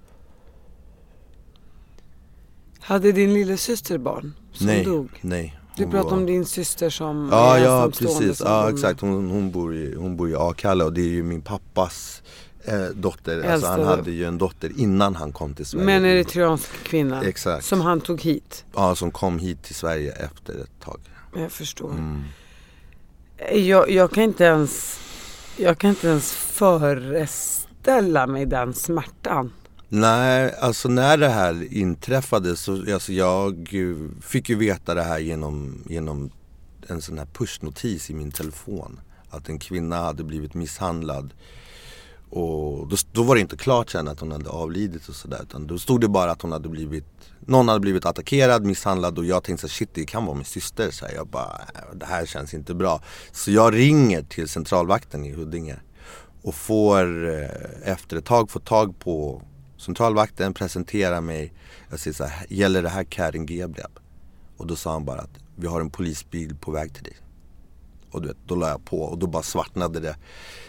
Hade din lillasyster barn som dog? Nej. Du pratar om din syster som ja precis. Ja, exakt. Hon bor i Akalla och det är ju min pappas dotter. Alltså, han hade ju en dotter innan han kom till Sverige. Men en eritreansk kvinna. Exakt. Som han tog hit. Ja, som kom hit till Sverige efter ett tag. Jag förstår. Jag kan inte ens föreställa mig den smärtan. Nej, alltså när det här inträffade så alltså jag fick ju veta det här genom en sån här pushnotis i min telefon. Att en kvinna hade blivit misshandlad. Och då var det inte klart sen att hon hade avlidit och sådär. Utan då stod det bara att någon hade blivit attackerad, misshandlad. Och jag tänkte så shit, det kan vara min syster. Så jag bara, det här känns inte bra. Så jag ringer till centralvakten i Huddinge. Och får efter ett tag få tag på centralvakten, presentera mig. Jag säger så här, gäller det här Karin Gebreb? Och då sa han bara att vi har en polisbil på väg till dig. Och du vet, då la jag på och då bara svartnade det.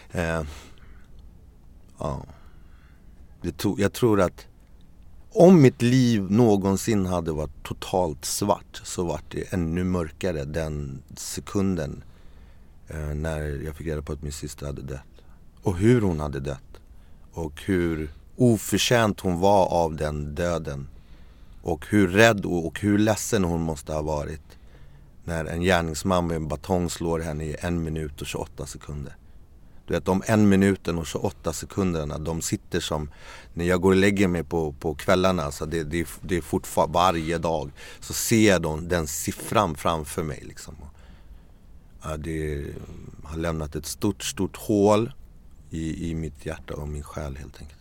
Ja. Jag tror att om mitt liv någonsin hade varit totalt svart så var det ännu mörkare den sekunden när jag fick reda på att min syster hade dött. Och hur hon hade dött. Och hur oförtjänt hon var av den döden. Och hur rädd och hur ledsen hon måste ha varit när en gärningsman med en batong slår henne i 1 minut och 28 sekunder. Du vet, de 1 minuten och 28 sekunderna, de sitter som när jag går och lägger mig på kvällarna, så det är fortfarande varje dag så ser jag den siffran framför mig liksom. Ja, det har lämnat ett stort hål i mitt hjärta och min själ helt enkelt.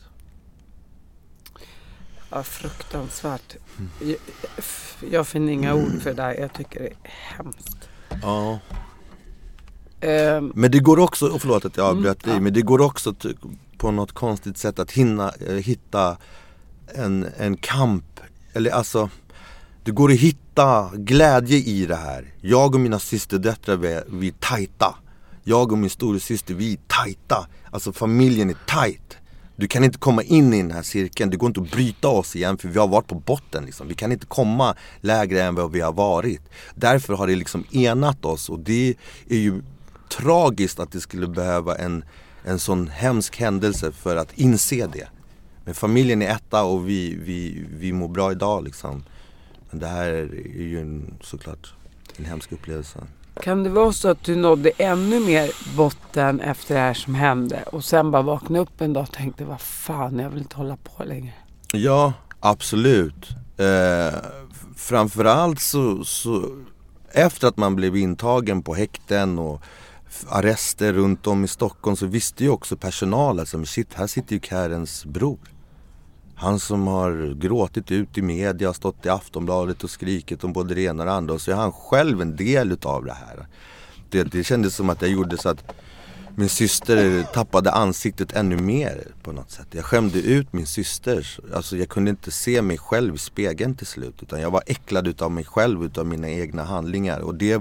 Ja, fruktansvärt. Jag finner inga ord för det där. Jag tycker det är hemskt. Ja. Men det går också, förlåt att jag avbröt dig, men det går också på något konstigt sätt att hitta en kamp. Eller alltså, det går att hitta glädje i det här. Jag och mina systerdöttrar, vi är tajta. Jag och min storasyster, vi är tajta. Alltså familjen är tajt. Du kan inte komma in i den här cirkeln. Det går inte att bryta oss igen för vi har varit på botten liksom. Vi kan inte komma lägre än vad vi har varit. Därför har det liksom enat oss. Och det är ju tragiskt att det skulle behöva en sån hemsk händelse för att inse det. Men familjen är etta och vi mår bra idag liksom. Men det här är ju såklart en hemsk upplevelse. Kan det vara så att du nådde ännu mer botten efter det här som hände och sen bara vaknade upp en dag och tänkte, vad fan, jag vill inte hålla på längre? Ja, absolut. Framförallt så efter att man blev intagen på häkten och arrester runt om i Stockholm så visste ju också personalen som shit, här sitter ju Karens bror. Han som har gråtit ut i media, stått i Aftonbladet och skrikit om både det ena och det andra. Och så är han själv en del utav det här. Det kändes som att jag gjorde så att Min syster tappade ansiktet ännu mer på något sätt. Jag skämde ut min syster. Alltså jag kunde inte se mig själv i spegeln till slut. Utan jag var äcklad utav mig själv, utav mina egna handlingar. Och det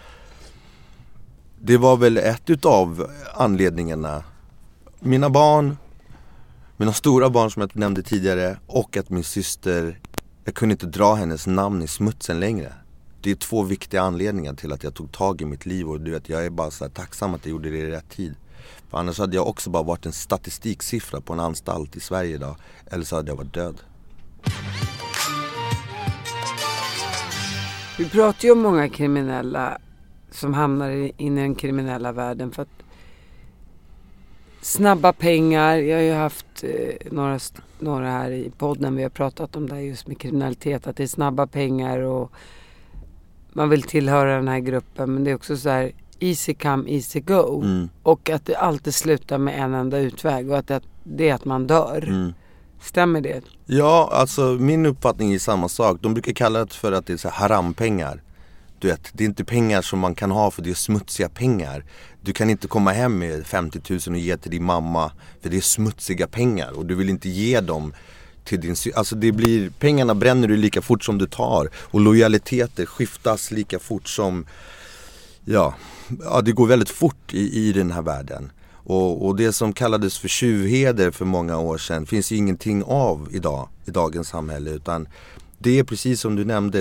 var väl ett utav anledningarna. Mina barn, mina stora barn som jag nämnde tidigare, och att min syster, jag kunde inte dra hennes namn i smutsen längre. Det är 2 viktiga anledningar till att jag tog tag i mitt liv. Och du vet, jag är bara så här tacksam att jag gjorde det i rätt tid. För annars hade jag också bara varit en statistiksiffra på en anstalt i Sverige idag. Eller så hade jag varit död. Vi pratar ju om många kriminella som hamnar in i den kriminella världen för att snabba pengar. Jag har ju haft några här i podden, vi har pratat om det här just med kriminalitet, att det är snabba pengar och man vill tillhöra den här gruppen, men det är också så här easy come, easy go. Och att det alltid slutar med en enda utväg och att det är att man dör. Stämmer det? Ja, alltså min uppfattning är samma sak. De brukar kalla det för att det är så här harampengar. Du vet, det är inte pengar som man kan ha för det är smutsiga pengar. Du kan inte komma hem med 50 000 och ge till din mamma för det är smutsiga pengar. Och du vill inte ge dem till din... Alltså pengarna bränner du lika fort som du tar. Och lojaliteter skiftas lika fort som... Ja, det går väldigt fort i den här världen. Och det som kallades för tjuvheder för många år sedan finns ju ingenting av idag i dagens samhälle. Utan det är precis som du nämnde,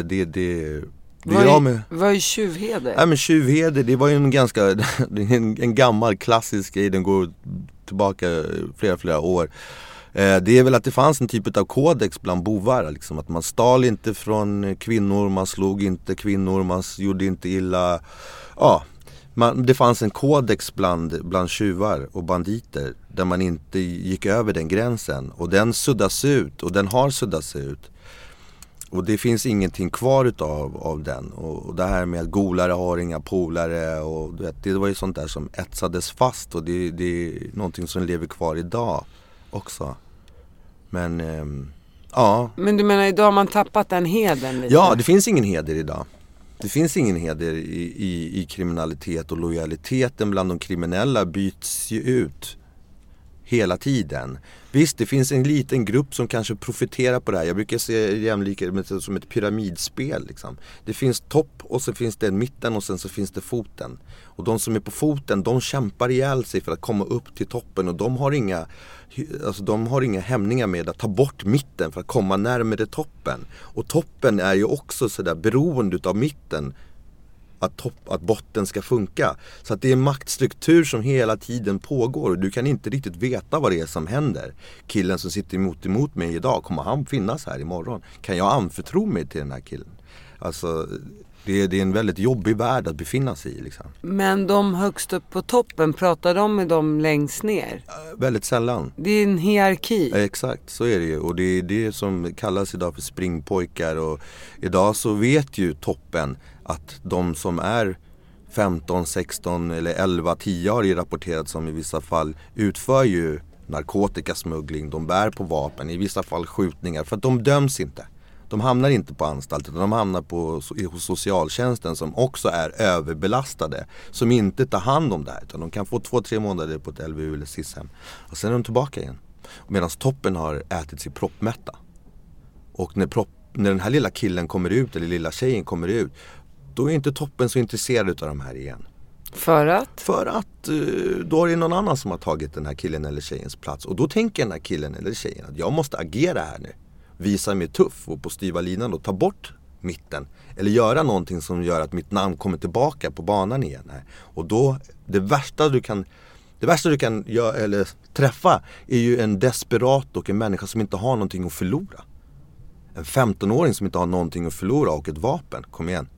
Vad är tjuvheder? Ja, men tjuvheder, det var ju en gammal klassisk grej, den går tillbaka flera år. Det är väl att det fanns en typ av kodex bland bovar, liksom, att man stal inte från kvinnor, man slog inte kvinnor, man gjorde inte illa. Ja, det fanns en kodex bland tjuvar och banditer där man inte gick över den gränsen, och den suddas ut, och den har suddats ut. Och det finns ingenting kvar av den. Och det här med att golare har inga polare. Och det var ju sånt där som etsades fast. Och det är någonting som lever kvar idag också. Men ja. Men du menar idag har man tappat den hedern lite? Ja, det finns ingen heder idag. Det finns ingen heder i kriminalitet. Och lojaliteten bland de kriminella byts ju ut hela tiden. Visst, det finns en liten grupp som kanske profiterar på det här. Jag brukar se jämlikhet som ett pyramidspel. Liksom. Det finns topp och så finns det en mitten och sen så finns det foten. Och de som är på foten, de kämpar ihjäl sig för att komma upp till toppen. Och de har inga hämningar med att ta bort mitten för att komma närmare toppen. Och toppen är ju också sådär beroende av mitten. Att botten ska funka. Så att det är en maktstruktur som hela tiden pågår. Och du kan inte riktigt veta vad det är som händer. Killen som sitter emot mig idag, kommer han finnas här imorgon? Kan jag anförtro mig till den här killen? Alltså, det är en väldigt jobbig värld att befinna sig i. Liksom. Men de högst upp på toppen, pratar de med dem längst ner? Väldigt sällan. Det är en hierarki. Exakt, så är det ju. Och det är det som kallas idag för springpojkar. Och idag så vet ju toppen att de som är 15, 16 eller 11, 10 har ju rapporterat som i vissa fall utför ju narkotikasmuggling, de bär på vapen, i vissa fall skjutningar, för att de döms inte. De hamnar inte på anstalt, utan de hamnar hos socialtjänsten som också är överbelastade, som inte tar hand om det här, utan de kan få 2-3 månader på ett LVU eller SIS-hem och sen är de tillbaka igen. Medan toppen har ätit sig proppmätta. Och när den här lilla killen kommer ut, eller lilla tjejen kommer ut, då är inte toppen så intresserad av de här igen. För att? För att då är det någon annan som har tagit den här killen eller tjejens plats. Och då tänker den här killen eller tjejen att jag måste agera här nu. Visa mig tuff och på styva linan och ta bort mitten. Eller göra någonting som gör att mitt namn kommer tillbaka på banan igen. Här. Och då, det värsta du kan göra, eller träffa är ju en desperat och en människa som inte har någonting att förlora. En 15-åring som inte har någonting att förlora och ett vapen. Kom igen.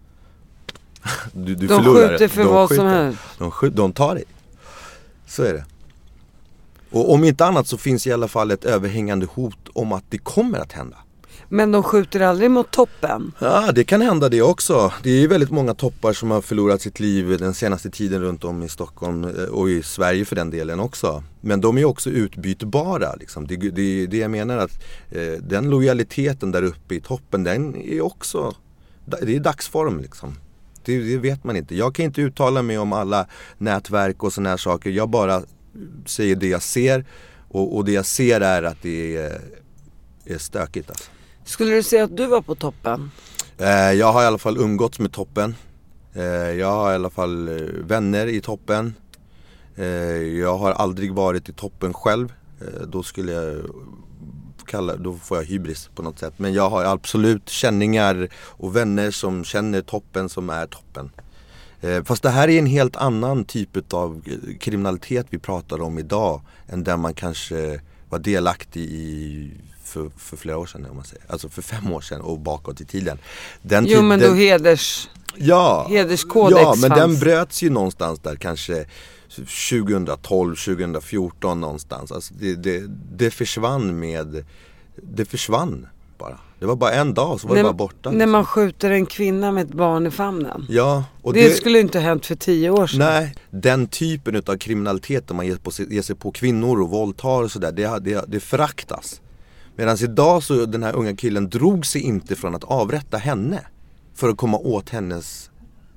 Du de förlorar. Skjuter för vad som helst. De tar dig. Så är det. Och om inte annat så finns i alla fall ett överhängande hot om att det kommer att hända. Men de skjuter aldrig mot toppen? Ja, det kan hända det också. Det är ju väldigt många toppar som har förlorat sitt liv den senaste tiden runt om i Stockholm och i Sverige för den delen också. Men de är också utbytbara. Liksom. Det jag menar att den lojaliteten där uppe i toppen, den är också, det är dagsform liksom. Det vet man inte. Jag kan inte uttala mig om alla nätverk och såna här saker. Jag bara säger det jag ser. Och det jag ser är att det är stökigt alltså. Skulle du säga att du var på toppen? Jag har i alla fall umgåtts med toppen. Jag har i alla fall vänner i toppen. Jag har aldrig varit i toppen själv. Då skulle jag då får jag hybris på något sätt. Men jag har absolut känningar och vänner som känner toppen, som är toppen. Fast det här är en helt annan typ av kriminalitet vi pratar om idag än den man kanske var delaktig i för flera år sedan, om man säger. Alltså för 5 år sedan och bakåt i tiden. Men då hederskodex ja, men den bröts ju någonstans där kanske 2012, 2014 någonstans. Alltså det försvann bara. Det var bara en dag så var det bara borta. När man skjuter en kvinna med ett barn i famnen. Ja, och det skulle inte ha hänt för 10 år sedan. Nej, den typen av kriminalitet där man ger sig på kvinnor och våldtar och sådär, det föraktas. Medan idag så den här unga killen drog sig inte från att avrätta henne för att komma åt hennes,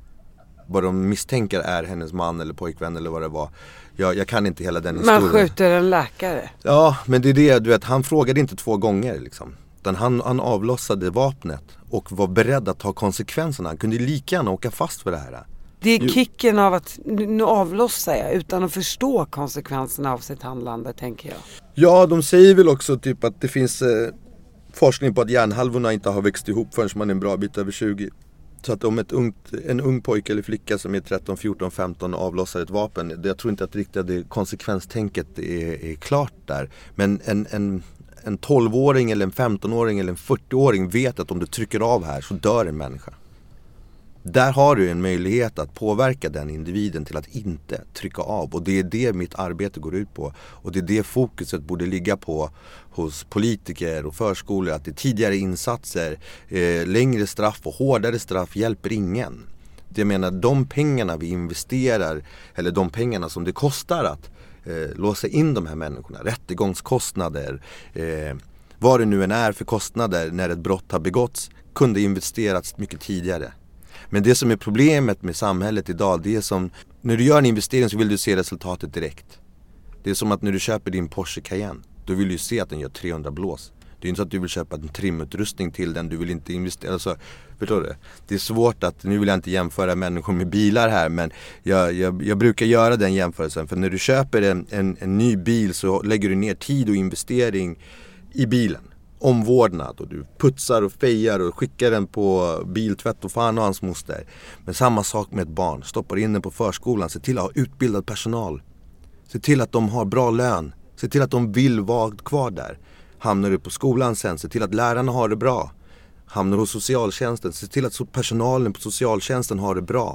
vad de misstänker är hennes man eller pojkvän eller vad det var. Jag kan inte hela den historien. Man skjuter en läkare. Ja, men det är det, du vet, han frågade inte 2 gånger liksom. Utan han avlossade vapnet och var beredd att ta konsekvenserna. Han kunde lika gärna åka fast för det här. Det är kicken av att nu avlossar jag utan att förstå konsekvenserna av sitt handlande, tänker jag. Ja, de säger väl också typ att det finns forskning på att hjärnhalvorna inte har växt ihop förrän man är en bra bit över 20. Så att om en ung pojke eller flicka som är 13, 14, 15 avlossar ett vapen, jag tror inte att riktigt det konsekvenstänket är klart där. Men en 12-åring eller en 15-åring eller en 40-åring vet att om du trycker av här så dör en människa. Där har du en möjlighet att påverka den individen till att inte trycka av. Och det är det mitt arbete går ut på. Och det är det fokuset borde ligga på hos politiker och förskolor. Att det är tidigare insatser, längre straff och hårdare straff hjälper ingen. Jag menar, de pengarna vi investerar, eller de pengarna som det kostar att låsa in de här människorna, rättegångskostnader, vad det nu än är för kostnader när ett brott har begåtts, kunde investerats mycket tidigare. Men det som är problemet med samhället idag, det är som när du gör en investering så vill du se resultatet direkt. Det är som att när du köper din Porsche Cayenne, då vill du se att den gör 300 blås. Det är inte så att du vill köpa en trimutrustning till den, du vill inte investera. Alltså, förstår du? Det är svårt att, nu vill jag inte jämföra människor med bilar här, men jag brukar göra den jämförelsen. För när du köper en ny bil så lägger du ner tid och investering i bilen. Omvårdnad, och du putsar och fejar och skickar den på biltvätt och fan och hans moster. Men samma sak med ett barn. Stoppar in den på förskolan, se till att ha utbildad personal. Se till att de har bra lön. Se till att de vill vara kvar där. Hamnar du på skolan sen, se till att lärarna har det bra. Hamnar hos socialtjänsten, se till att personalen på socialtjänsten har det bra.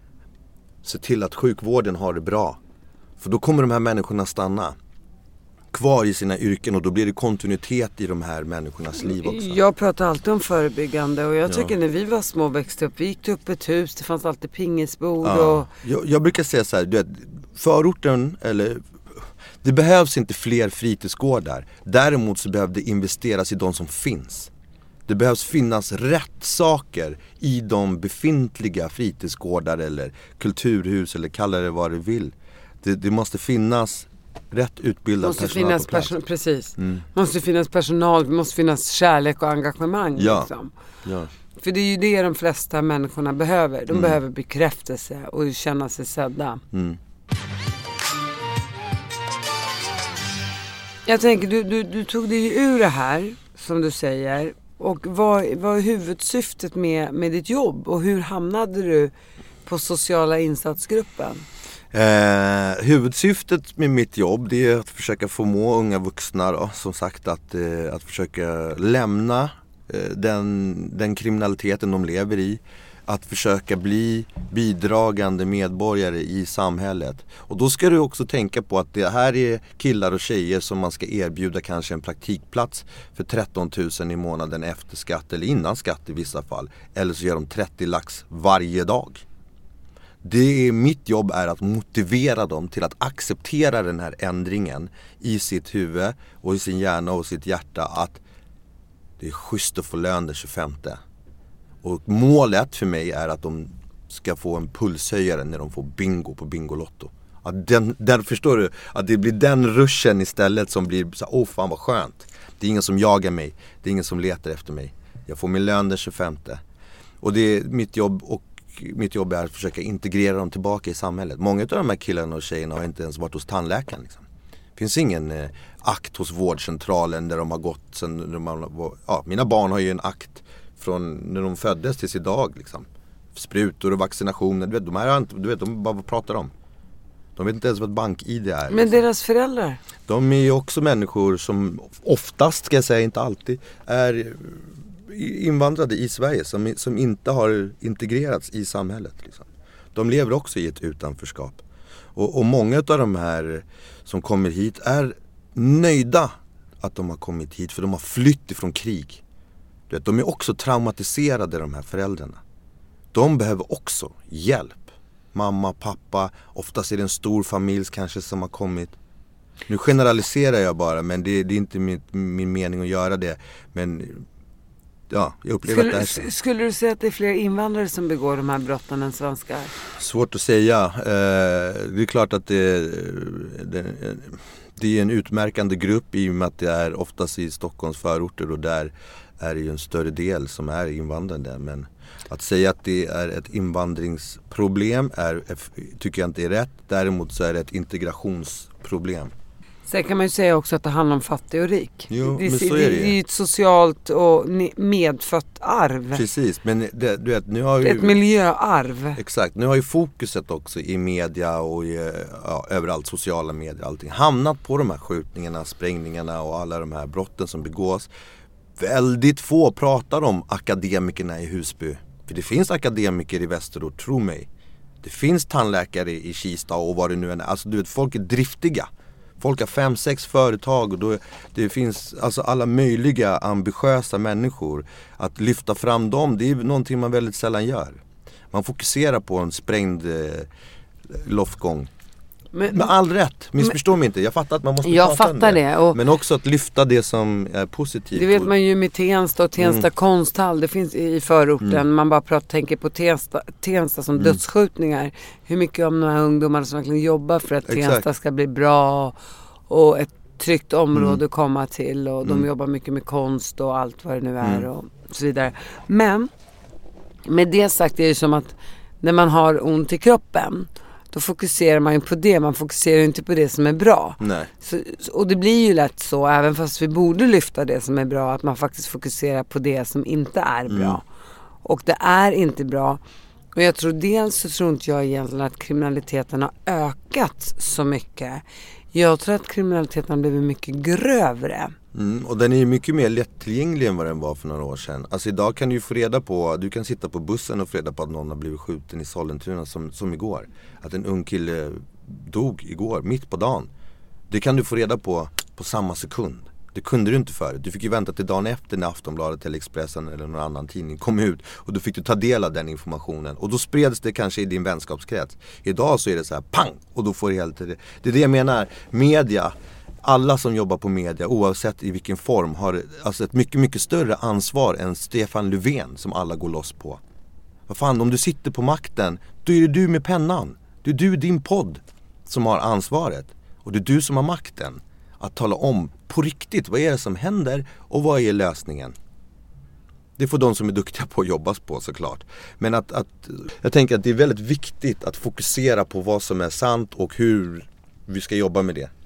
Se till att sjukvården har det bra. För då kommer de här människorna stanna kvar i sina yrken, och då blir det kontinuitet i de här människornas liv också. Jag pratar alltid om förebyggande, och jag tycker när vi var små och växte upp, vi gick upp ett hus, det fanns alltid pingisbord. Och... Jag brukar säga så här, du vet, förorten, eller det behövs inte fler fritidsgårdar. Däremot så behöver det investeras i de som finns. Det behövs finnas rätt saker i de befintliga fritidsgårdar eller kulturhus, eller kalla det vad du vill. Det måste finnas rätt utbildad personal på plats. Precis. Måste finnas personal, måste finnas kärlek och engagemang. Ja. Liksom. Ja. För det är ju det de flesta människorna behöver. De behöver bekräftelse och känna sig sedda. Jag tänker, du tog dig ur det här, som du säger. Och vad är huvudsyftet med ditt jobb? Och hur hamnade du på sociala insatsgruppen? Huvudsyftet med mitt jobb, det är att försöka förmå unga vuxna då, som sagt att försöka lämna den kriminaliteten de lever i, att försöka bli bidragande medborgare i samhället. Och då ska du också tänka på att det här är killar och tjejer som man ska erbjuda kanske en praktikplats för 13 000 i månaden efter skatt, eller innan skatt i vissa fall, eller så gör de 30 lax varje dag. Mitt jobb är att motivera dem till att acceptera den här ändringen i sitt huvud och i sin hjärna och sitt hjärta, att det är schysst att få lön den 25. Och målet för mig är att de ska få en pulshöjare när de får bingo på Bingolotto. Att den förstår du, att det blir den ruschen istället som blir så här, fan vad skönt. Det är ingen som jagar mig, det är ingen som letar efter mig. Jag får min lön den 25. Och det är mitt jobb är att försöka integrera dem tillbaka i samhället. Många av de här killarna och tjejerna har inte ens varit hos tandläkaren liksom. Det finns ingen akt hos vårdcentralen där de har gått sen mina barn har ju en akt från när de föddes tills idag liksom. Sprutor och vaccinationer, du vet de bara pratar om. De vet inte ens vad ett bank-ID är. Men deras föräldrar? De är ju också människor som oftast, ska jag säga, inte alltid, är invandrade i Sverige. Som inte har integrerats i samhället. Liksom. De lever också i ett utanförskap. Och många av de här som kommer hit är nöjda att de har kommit hit. För de har flytt ifrån krig. Du vet, de är också traumatiserade, de här föräldrarna. De behöver också hjälp. Mamma, pappa, oftast är det en stor familj kanske som har kommit. Nu generaliserar jag bara, men det är inte min mening att göra det. Men ja, jag upplever att det är så. Skulle du säga att det är fler invandrare som begår de här brotten än svenskar? Svårt att säga. Det är klart att det är en utmärkande grupp i och med att det är oftast i Stockholms förorter och där är det ju en större del som är invandrare. Men att säga att det är ett invandringsproblem tycker jag inte är rätt. Däremot så är det ett integrationsproblem. Sen kan man ju säga också att det handlar om fattig och rik. Jo, men så är det. Det är ju ett socialt och medfött arv. Precis, men du vet, nu har ju ett miljöarv. Exakt, nu har ju fokuset också i media och överallt, sociala medier, allting hamnat på de här skjutningarna, sprängningarna och alla de här brotten som begås. Väldigt få pratar om akademikerna i Husby. För det finns akademiker i Västerort, tro mig. Det finns tandläkare i Kista och vad det nu är. Alltså du vet, folk är driftiga. Folk har 5-6 företag och det finns alltså alla möjliga ambitiösa människor. Att lyfta fram dem, det är någonting man väldigt sällan gör. Man fokuserar på en sprängd loftgång. Med all rätt, missförstå mig inte. Jag fattar att man måste prata om det. Men också att lyfta det som är positivt. Det vet man ju med Tensta och Tensta konsthall. Det finns i förorten. Man bara tänker på Tensta som dödsskjutningar. Hur mycket om de här ungdomarna som verkligen jobbar för att Tensta ska bli bra och ett tryggt område att komma till. Och de jobbar mycket med konst och allt vad det nu är och så vidare. Men med det sagt är det som att när man har ont i kroppen, då fokuserar man ju på det. Man fokuserar inte på det som är bra. Nej. Och det blir ju lätt så, även fast vi borde lyfta det som är bra, att man faktiskt fokuserar på det som inte är bra. Och det är inte bra. Och jag tror dels så tror inte jag egentligen att kriminaliteten har ökat så mycket. Jag tror att kriminaliteten har blivit mycket grövre. Och den är ju mycket mer lättillgänglig än vad den var för några år sedan. Alltså idag kan du ju få reda på, du kan sitta på bussen och få reda på att någon har blivit skjuten i Sollentuna som igår. Att en ung kille dog igår, mitt på dagen. Det kan du få reda på samma sekund. Det kunde du inte förut. Du fick ju vänta till dagen efter när Aftonbladet eller Expressen eller någon annan tidning kom ut. Och då fick du ta del av den informationen. Och då spreds det kanske i din vänskapskrets. Idag så är det så här, pang! Och då får du helt det. Det är det jag menar. Media, alla som jobbar på media, oavsett i vilken form, har alltså ett mycket, mycket större ansvar än Stefan Löfven som alla går loss på. Vad fan, om du sitter på makten, då är det du med pennan. Det är du, din podd, som har ansvaret. Och det är du som har makten att tala om på riktigt vad är det som händer och vad är lösningen. Det får de som är duktiga på att jobbas på såklart. Men jag tänker att det är väldigt viktigt att fokusera på vad som är sant och hur vi ska jobba med det.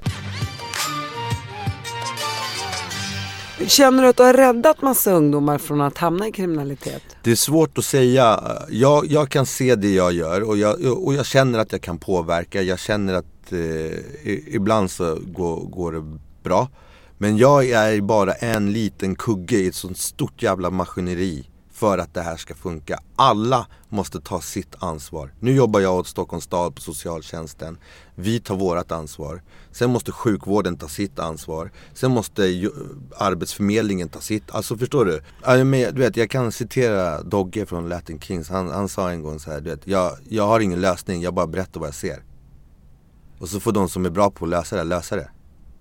Känner du att du har räddat massa ungdomar från att hamna i kriminalitet? Det är svårt att säga. Jag kan se det jag gör och jag känner att jag kan påverka. Jag känner att ibland så går det bra. Men jag är bara en liten kugge i ett sånt stort jävla maskineri för att det här ska funka. Alla måste ta sitt ansvar. Nu jobbar jag åt Stockholms stad på socialtjänsten. Vi tar vårat ansvar. Sen måste sjukvården ta sitt ansvar. Sen måste arbetsförmedlingen ta sitt. Alltså förstår du? Du vet, jag kan citera Dogge från Latin Kings. Han sa en gång så här, du vet, jag har ingen lösning, jag bara berättar vad jag ser. Och så får de som är bra på att lösa det.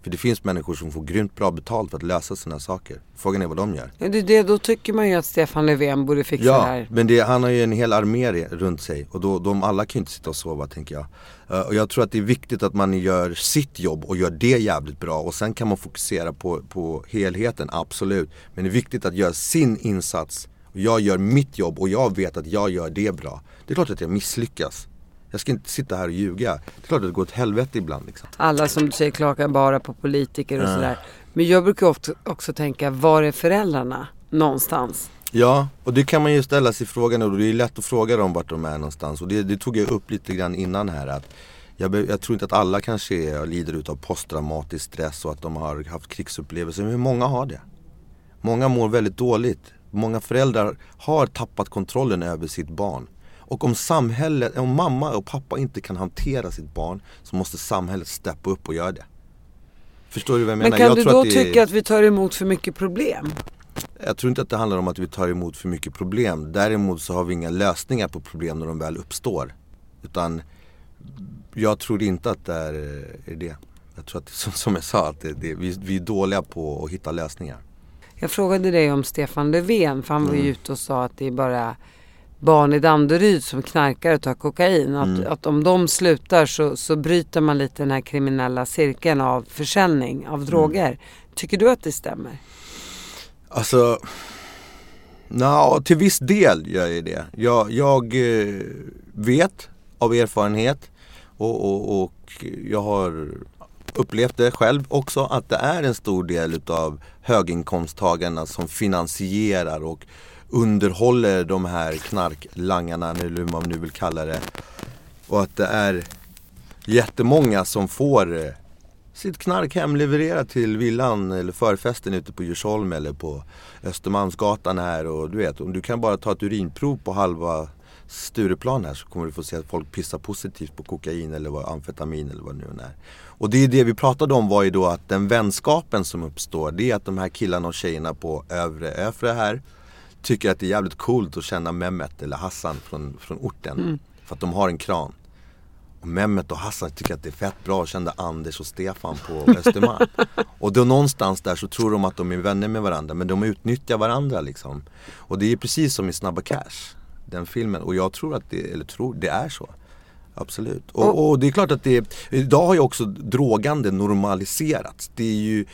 För det finns människor som får grymt bra betalt för att lösa sådana saker. Frågan är vad de gör. Ja, då tycker man ju att Stefan Löfven borde fixa det här. Ja, men han har ju en hel armé runt sig. Och då, de alla kan ju inte sitta och sova, tänker jag. Och jag tror att det är viktigt att man gör sitt jobb och gör det jävligt bra. Och sen kan man fokusera på helheten, absolut. Men det är viktigt att göra sin insats. Och jag gör mitt jobb och jag vet att jag gör det bra. Det är klart att jag misslyckas. Jag ska inte sitta här och ljuga. Det är klart att det går åt helvete ibland liksom. Alla som du säger klagar bara på politiker och sådär. Men jag brukar också tänka, var är föräldrarna någonstans? Ja, och det kan man ju ställa sig frågan, och det är lätt att fråga dem vart de är någonstans. Och det tog jag upp lite grann innan här, att jag tror inte att alla kanske lider utav posttraumatisk stress och att de har haft krigsupplevelser. Men många har det. Många mår väldigt dåligt. Många föräldrar har tappat kontrollen över sitt barn. Och om mamma och pappa inte kan hantera sitt barn, så måste samhället steppa upp och göra det. Förstår du vad jag menar? Men kan du då tycka att vi tar emot för mycket problem? Jag tror inte att det handlar om att vi tar emot för mycket problem. Däremot så har vi inga lösningar på problem när de väl uppstår. Utan jag tror inte att det är det. Jag tror att som jag sa, att vi är dåliga på att hitta lösningar. Jag frågade dig om Stefan Löfven, för han var ju ute och sa att det är bara barn i Danderyd som knarkar och tar kokain. Att om de slutar så bryter man lite den här kriminella cirkeln av försäljning av droger. Tycker du att det stämmer? Alltså, till viss del gör jag det. Jag vet av erfarenhet och jag har upplevt det själv också, att det är en stor del av höginkomsttagarna som finansierar och underhåller de här knarklangarna, eller hur man nu vill kalla det. Och att det är jättemånga som får sitt knark hemlevererat till villan eller förfesten ute på Djursholm eller på Östermalmsgatan här. Och du vet, om du kan bara ta ett urinprov på halva Stureplan här, så kommer du få se att folk pissar positivt på kokain eller amfetamin eller vad det nu är. Och det är det vi pratade om, var ju då att den vänskapen som uppstår, det är att de här killarna och tjejerna på övre här tycker att det är jävligt coolt att känna Mehmet eller Hassan från orten. För att de har en kran. Och Mehmet och Hassan tycker att det är fett bra att känna Anders och Stefan på Östermalm. Och då någonstans där så tror de att de är vänner med varandra, men de utnyttjar varandra liksom. Och det är precis som i Snabba Cash, den filmen. Och jag tror att det är så. Absolut. Och det är klart att idag har ju också drogande normaliserats. Det är ju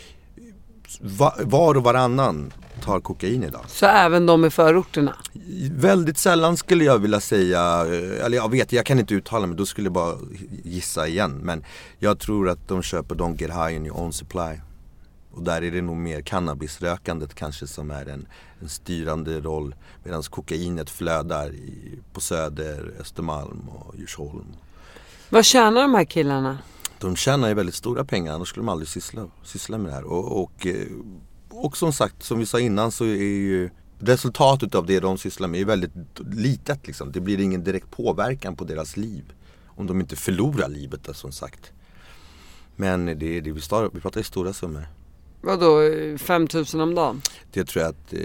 var och varannan tar kokain idag. Så även de i förorterna? Väldigt sällan skulle jag vilja säga, eller jag kan inte uttala mig, då skulle jag bara gissa igen. Men jag tror att de köper Don't Get High in Your Own Supply. Och där är det nog mer cannabisrökandet kanske som är en styrande roll. Medan kokainet flödar på Söder, Östermalm och Djursholm. Vad tjänar de här killarna? De tjänar ju väldigt stora pengar, annars skulle de aldrig syssla med det här. Och som sagt, som vi sa innan, så är ju resultatet av det de sysslar med är väldigt litet liksom. Det blir ingen direkt påverkan på deras liv om de inte förlorar livet där, som sagt. Men vi pratar i stora summor. Vadå, 5 000 om dagen? Det tror jag att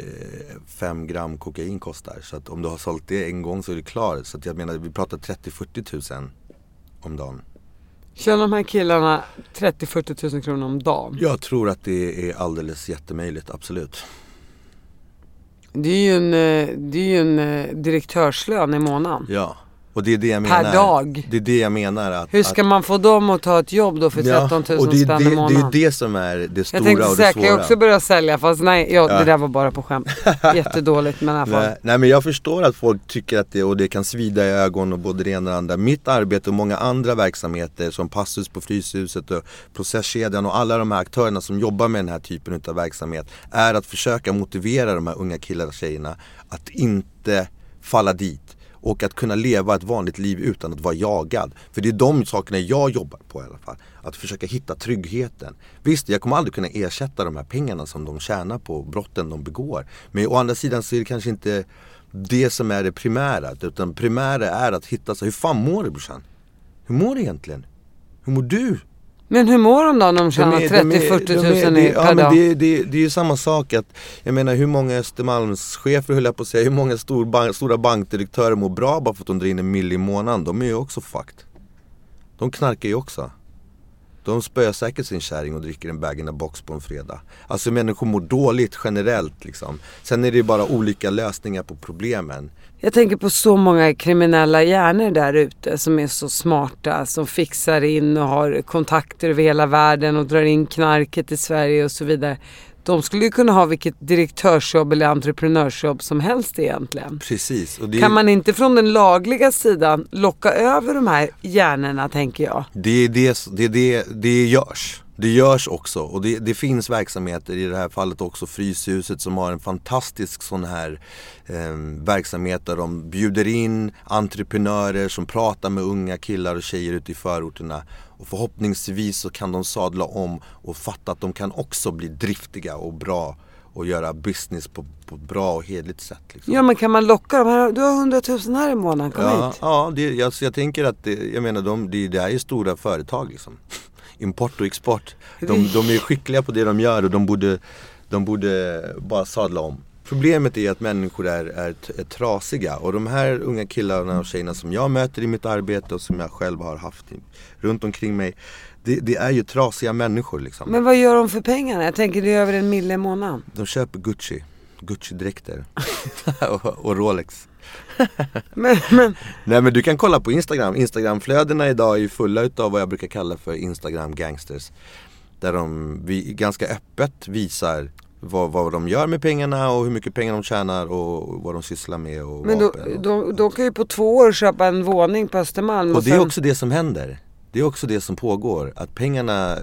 5 gram kokain kostar. Så att om du har sålt det en gång så är det klar. Så att jag menar, vi pratar 30-40 000 om dagen. Tjänar de här killarna 30-40 000 kronor om dagen? Jag tror att det är alldeles jättemöjligt, absolut. Det är ju en direktörslön i månaden. Ja. Och det är det jag menar. Per dag. Det är det jag menar. Att, hur ska man få dem att ta ett jobb då för 13 000 spänn i månaden? Det är det som är det stora och det svåra. Jag tänkte säkert också börja sälja, fast nej, det där var bara på skämt. Jättedåligt, men i alla fall. Nej, men jag förstår att folk tycker att det kan svida i ögon och både det ena och det andra. Mitt arbete och många andra verksamheter som Passus på Fryshuset och Processkedjan och alla de här aktörerna som jobbar med den här typen av verksamhet är att försöka motivera de här unga killarna och tjejerna att inte falla dit. Och att kunna leva ett vanligt liv utan att vara jagad. För det är de sakerna jag jobbar på i alla fall. Att försöka hitta tryggheten. Visst, jag kommer aldrig kunna ersätta de här pengarna som de tjänar på brotten de begår. Men å andra sidan så är det kanske inte det som är det primära. Utan primära är att hitta sig. Hur fan mår du, brorsan? Hur mår du egentligen? Hur mår du? Men hur mår de då när de tjänar 30-40 000 per dag? Det är ju samma sak att, jag menar, hur många Östermalmschefer höll jag på att säga, hur många stora bankdirektörer mår bra bara för att de drar in 1 miljon i månaden. De är ju också fucked. De knarkar ju också. De spöar säkert sin kärring och dricker en bag-in-a-box på en fredag. Alltså människor mår dåligt generellt liksom. Sen är det bara olika lösningar på problemen. Jag tänker på så många kriminella hjärnor där ute som är så smarta, som fixar in och har kontakter över hela världen och drar in knarket i Sverige och så vidare. De skulle ju kunna ha vilket direktörsjobb eller entreprenörsjobb som helst egentligen. Precis. Och kan man inte från den lagliga sidan locka över de här hjärnorna, tänker jag? Det görs. Det görs också. Och det finns verksamheter, i det här fallet också Fryshuset, som har en fantastisk sån här verksamhet där de bjuder in entreprenörer som pratar med unga killar och tjejer ute i förorterna. Och förhoppningsvis så kan de sadla om och fatta att de kan också bli driftiga och bra och göra business på ett bra och hedligt sätt. Liksom. Ja, men kan man locka dem här? Du har 100 000 här i månaden, kom hit. Ja, jag tänker att det är ju stora företag liksom. Import och export. De är skickliga på det de gör och de borde bara sadla om. Problemet är att människor är trasiga, och de här unga killarna och tjejerna som jag möter i mitt arbete och som jag själv har haft runt omkring mig, det är ju trasiga människor liksom. Men vad gör de för pengarna? Jag tänker det är över 1 mille i månaden. De köper Gucci-dräkter och Rolex. men... Nej, men du kan kolla på Instagram-flödena idag är fulla utav vad jag brukar kalla för Instagram-gangsters. Där de ganska öppet visar vad de gör med pengarna och hur mycket pengar de tjänar och vad de sysslar med. Och men då kan ju på 2 år köpa en våning på Östermalm. Och det är också det som händer. Det är också det som pågår. Att pengarna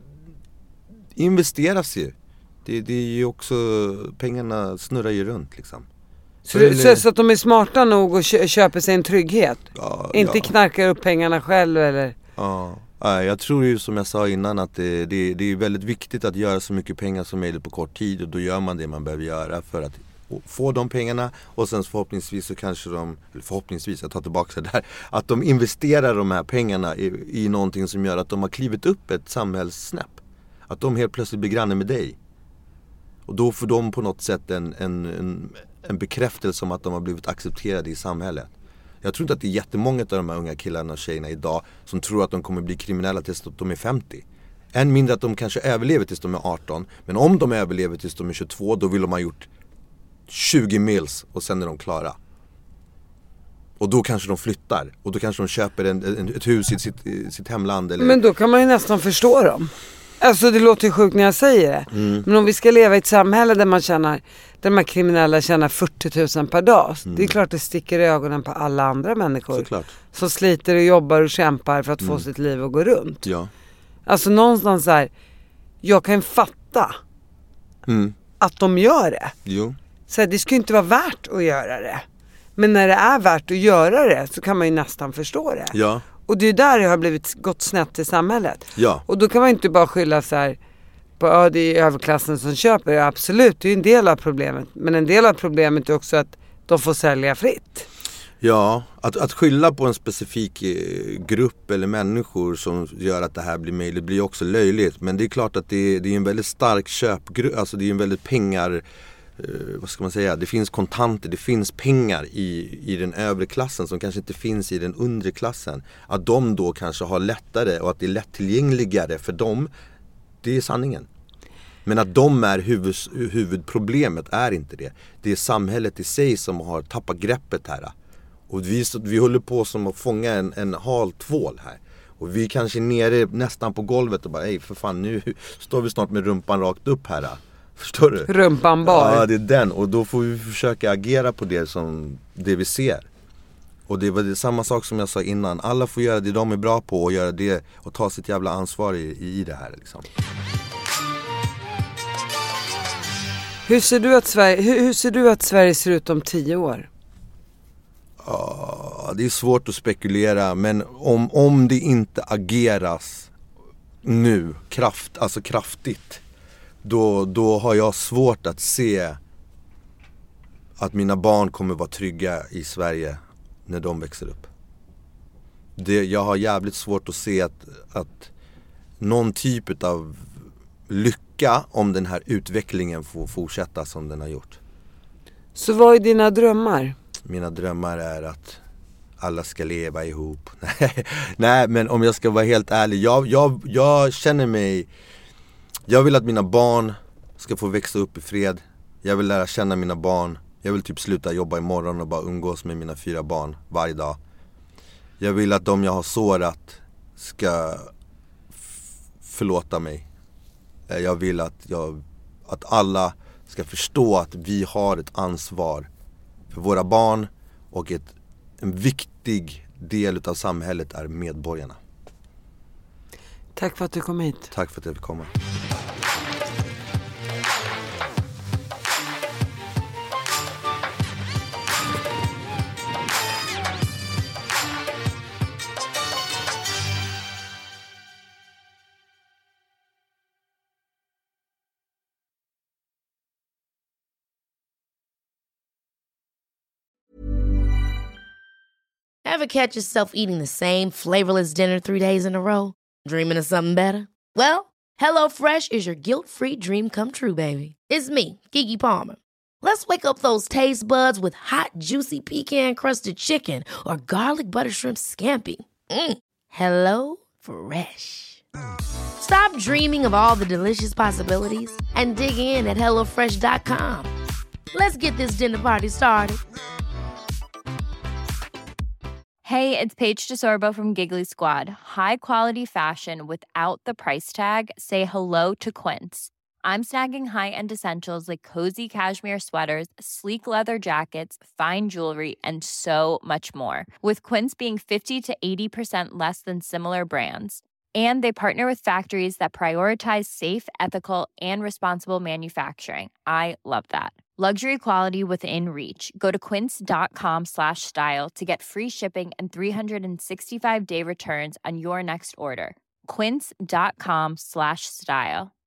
investeras ju. Det är ju också, pengarna snurrar ju runt liksom. Så att de är smarta nog och köper sig en trygghet? Ja, inte knarkar upp pengarna själv eller? Ja. Jag tror ju, som jag sa innan, att det är väldigt viktigt att göra så mycket pengar som möjligt på kort tid. Och då gör man det man behöver göra för att få de pengarna. Och sen förhoppningsvis så kanske jag tar tillbaka det där, att de investerar de här pengarna i någonting som gör att de har klivit upp ett samhällssnäpp. Att de helt plötsligt blir granne med dig. Och då får de på något sätt en bekräftelse om att de har blivit accepterade i samhället. Jag tror inte att det är jättemånga av de här unga killarna och tjejerna idag som tror att de kommer bli kriminella tills de är 50. Än mindre att de kanske överlever tills de är 18. Men om de överlever tills de är 22, då vill de ha gjort 20 mils och sen är de klara. Och då kanske de flyttar. Och då kanske de köper ett hus i sitt hemland. Eller... Men då kan man ju nästan förstå dem. Alltså det låter ju sjukt när jag säger det. Men om vi ska leva i ett samhälle där de här kriminella tjänar 40 000 per dag. Det är klart det sticker i ögonen på alla andra människor. Såklart. Som sliter och jobbar och kämpar för att få sitt liv att gå runt. Ja. Alltså någonstans här, jag kan fatta att de gör det. Jo. Så här, det ska ju inte vara värt att göra det. Men när det är värt att göra det så kan man ju nästan förstå det. Ja. Och det är där det har gått snett i samhället. Ja. Och då kan man inte bara skylla så här på det är överklassen som köper. Ja, absolut, det är ju en del av problemet. Men en del av problemet är också att de får sälja fritt. Ja, att skylla på en specifik grupp eller människor som gör att det här blir möjligt blir också löjligt. Men det är klart att det är en väldigt stark köpgrupp. Alltså det är en väldigt pengar... vad ska man säga, det finns kontanter, det finns pengar i den övre klassen som kanske inte finns i den undre klassen. Att de då kanske har lättare och att det är lättillgängligare för dem, det är sanningen. Men att de är huvudproblemet är inte det. Det är samhället i sig som har tappat greppet här. Och vi håller på som att fånga en hal tvål här. Och vi kanske är nere nästan på golvet och bara, hej för fan, nu står vi snart med rumpan rakt upp här. Förstår du? Rumpan bar. Ja, det är den. Och då får vi försöka agera på det vi ser. Och det var samma sak som jag sa innan. Alla får göra det de är bra på och göra det och ta sitt jävla ansvar i det här liksom. Hur ser du att Sverige ser ut om 10 år? Det är svårt att spekulera, men om det inte ageras nu kraftigt, då har jag svårt att se att mina barn kommer vara trygga i Sverige när de växer upp. Jag har jävligt svårt att se att någon typ av lycka om den här utvecklingen får fortsätta som den har gjort. Så vad är dina drömmar? Mina drömmar är alla ska leva ihop. Nej, men om jag ska vara helt ärlig, jag känner mig, jag vill att mina barn ska få växa upp i fred. Jag vill lära känna mina barn. Jag vill typ sluta jobba imorgon och bara umgås med mina 4 barn varje dag. Jag vill att de jag har sårat ska förlåta mig. Jag vill att alla ska förstå att vi har ett ansvar för våra barn, och en viktig del av samhället är medborgarna. Tack för att du kom hit. Tack för att jag fick komma. Ever catch yourself eating the same flavorless dinner 3 days in a row? Dreaming of something better? Well, HelloFresh is your guilt-free dream come true, baby. It's me, Keke Palmer. Let's wake up those taste buds with hot, juicy pecan-crusted chicken or garlic butter shrimp scampi. Hello Fresh. Stop dreaming of all the delicious possibilities and dig in at HelloFresh.com. Let's get this dinner party started. Hey, it's Paige DeSorbo from Giggly Squad. High quality fashion without the price tag. Say hello to Quince. I'm snagging high-end essentials like cozy cashmere sweaters, sleek leather jackets, fine jewelry, and so much more. With Quince being 50 to 80% less than similar brands. And they partner with factories that prioritize safe, ethical, and responsible manufacturing. I love that. Luxury quality within reach. Go to quince.com/style to get free shipping and 365-day returns on your next order. Quince.com/style.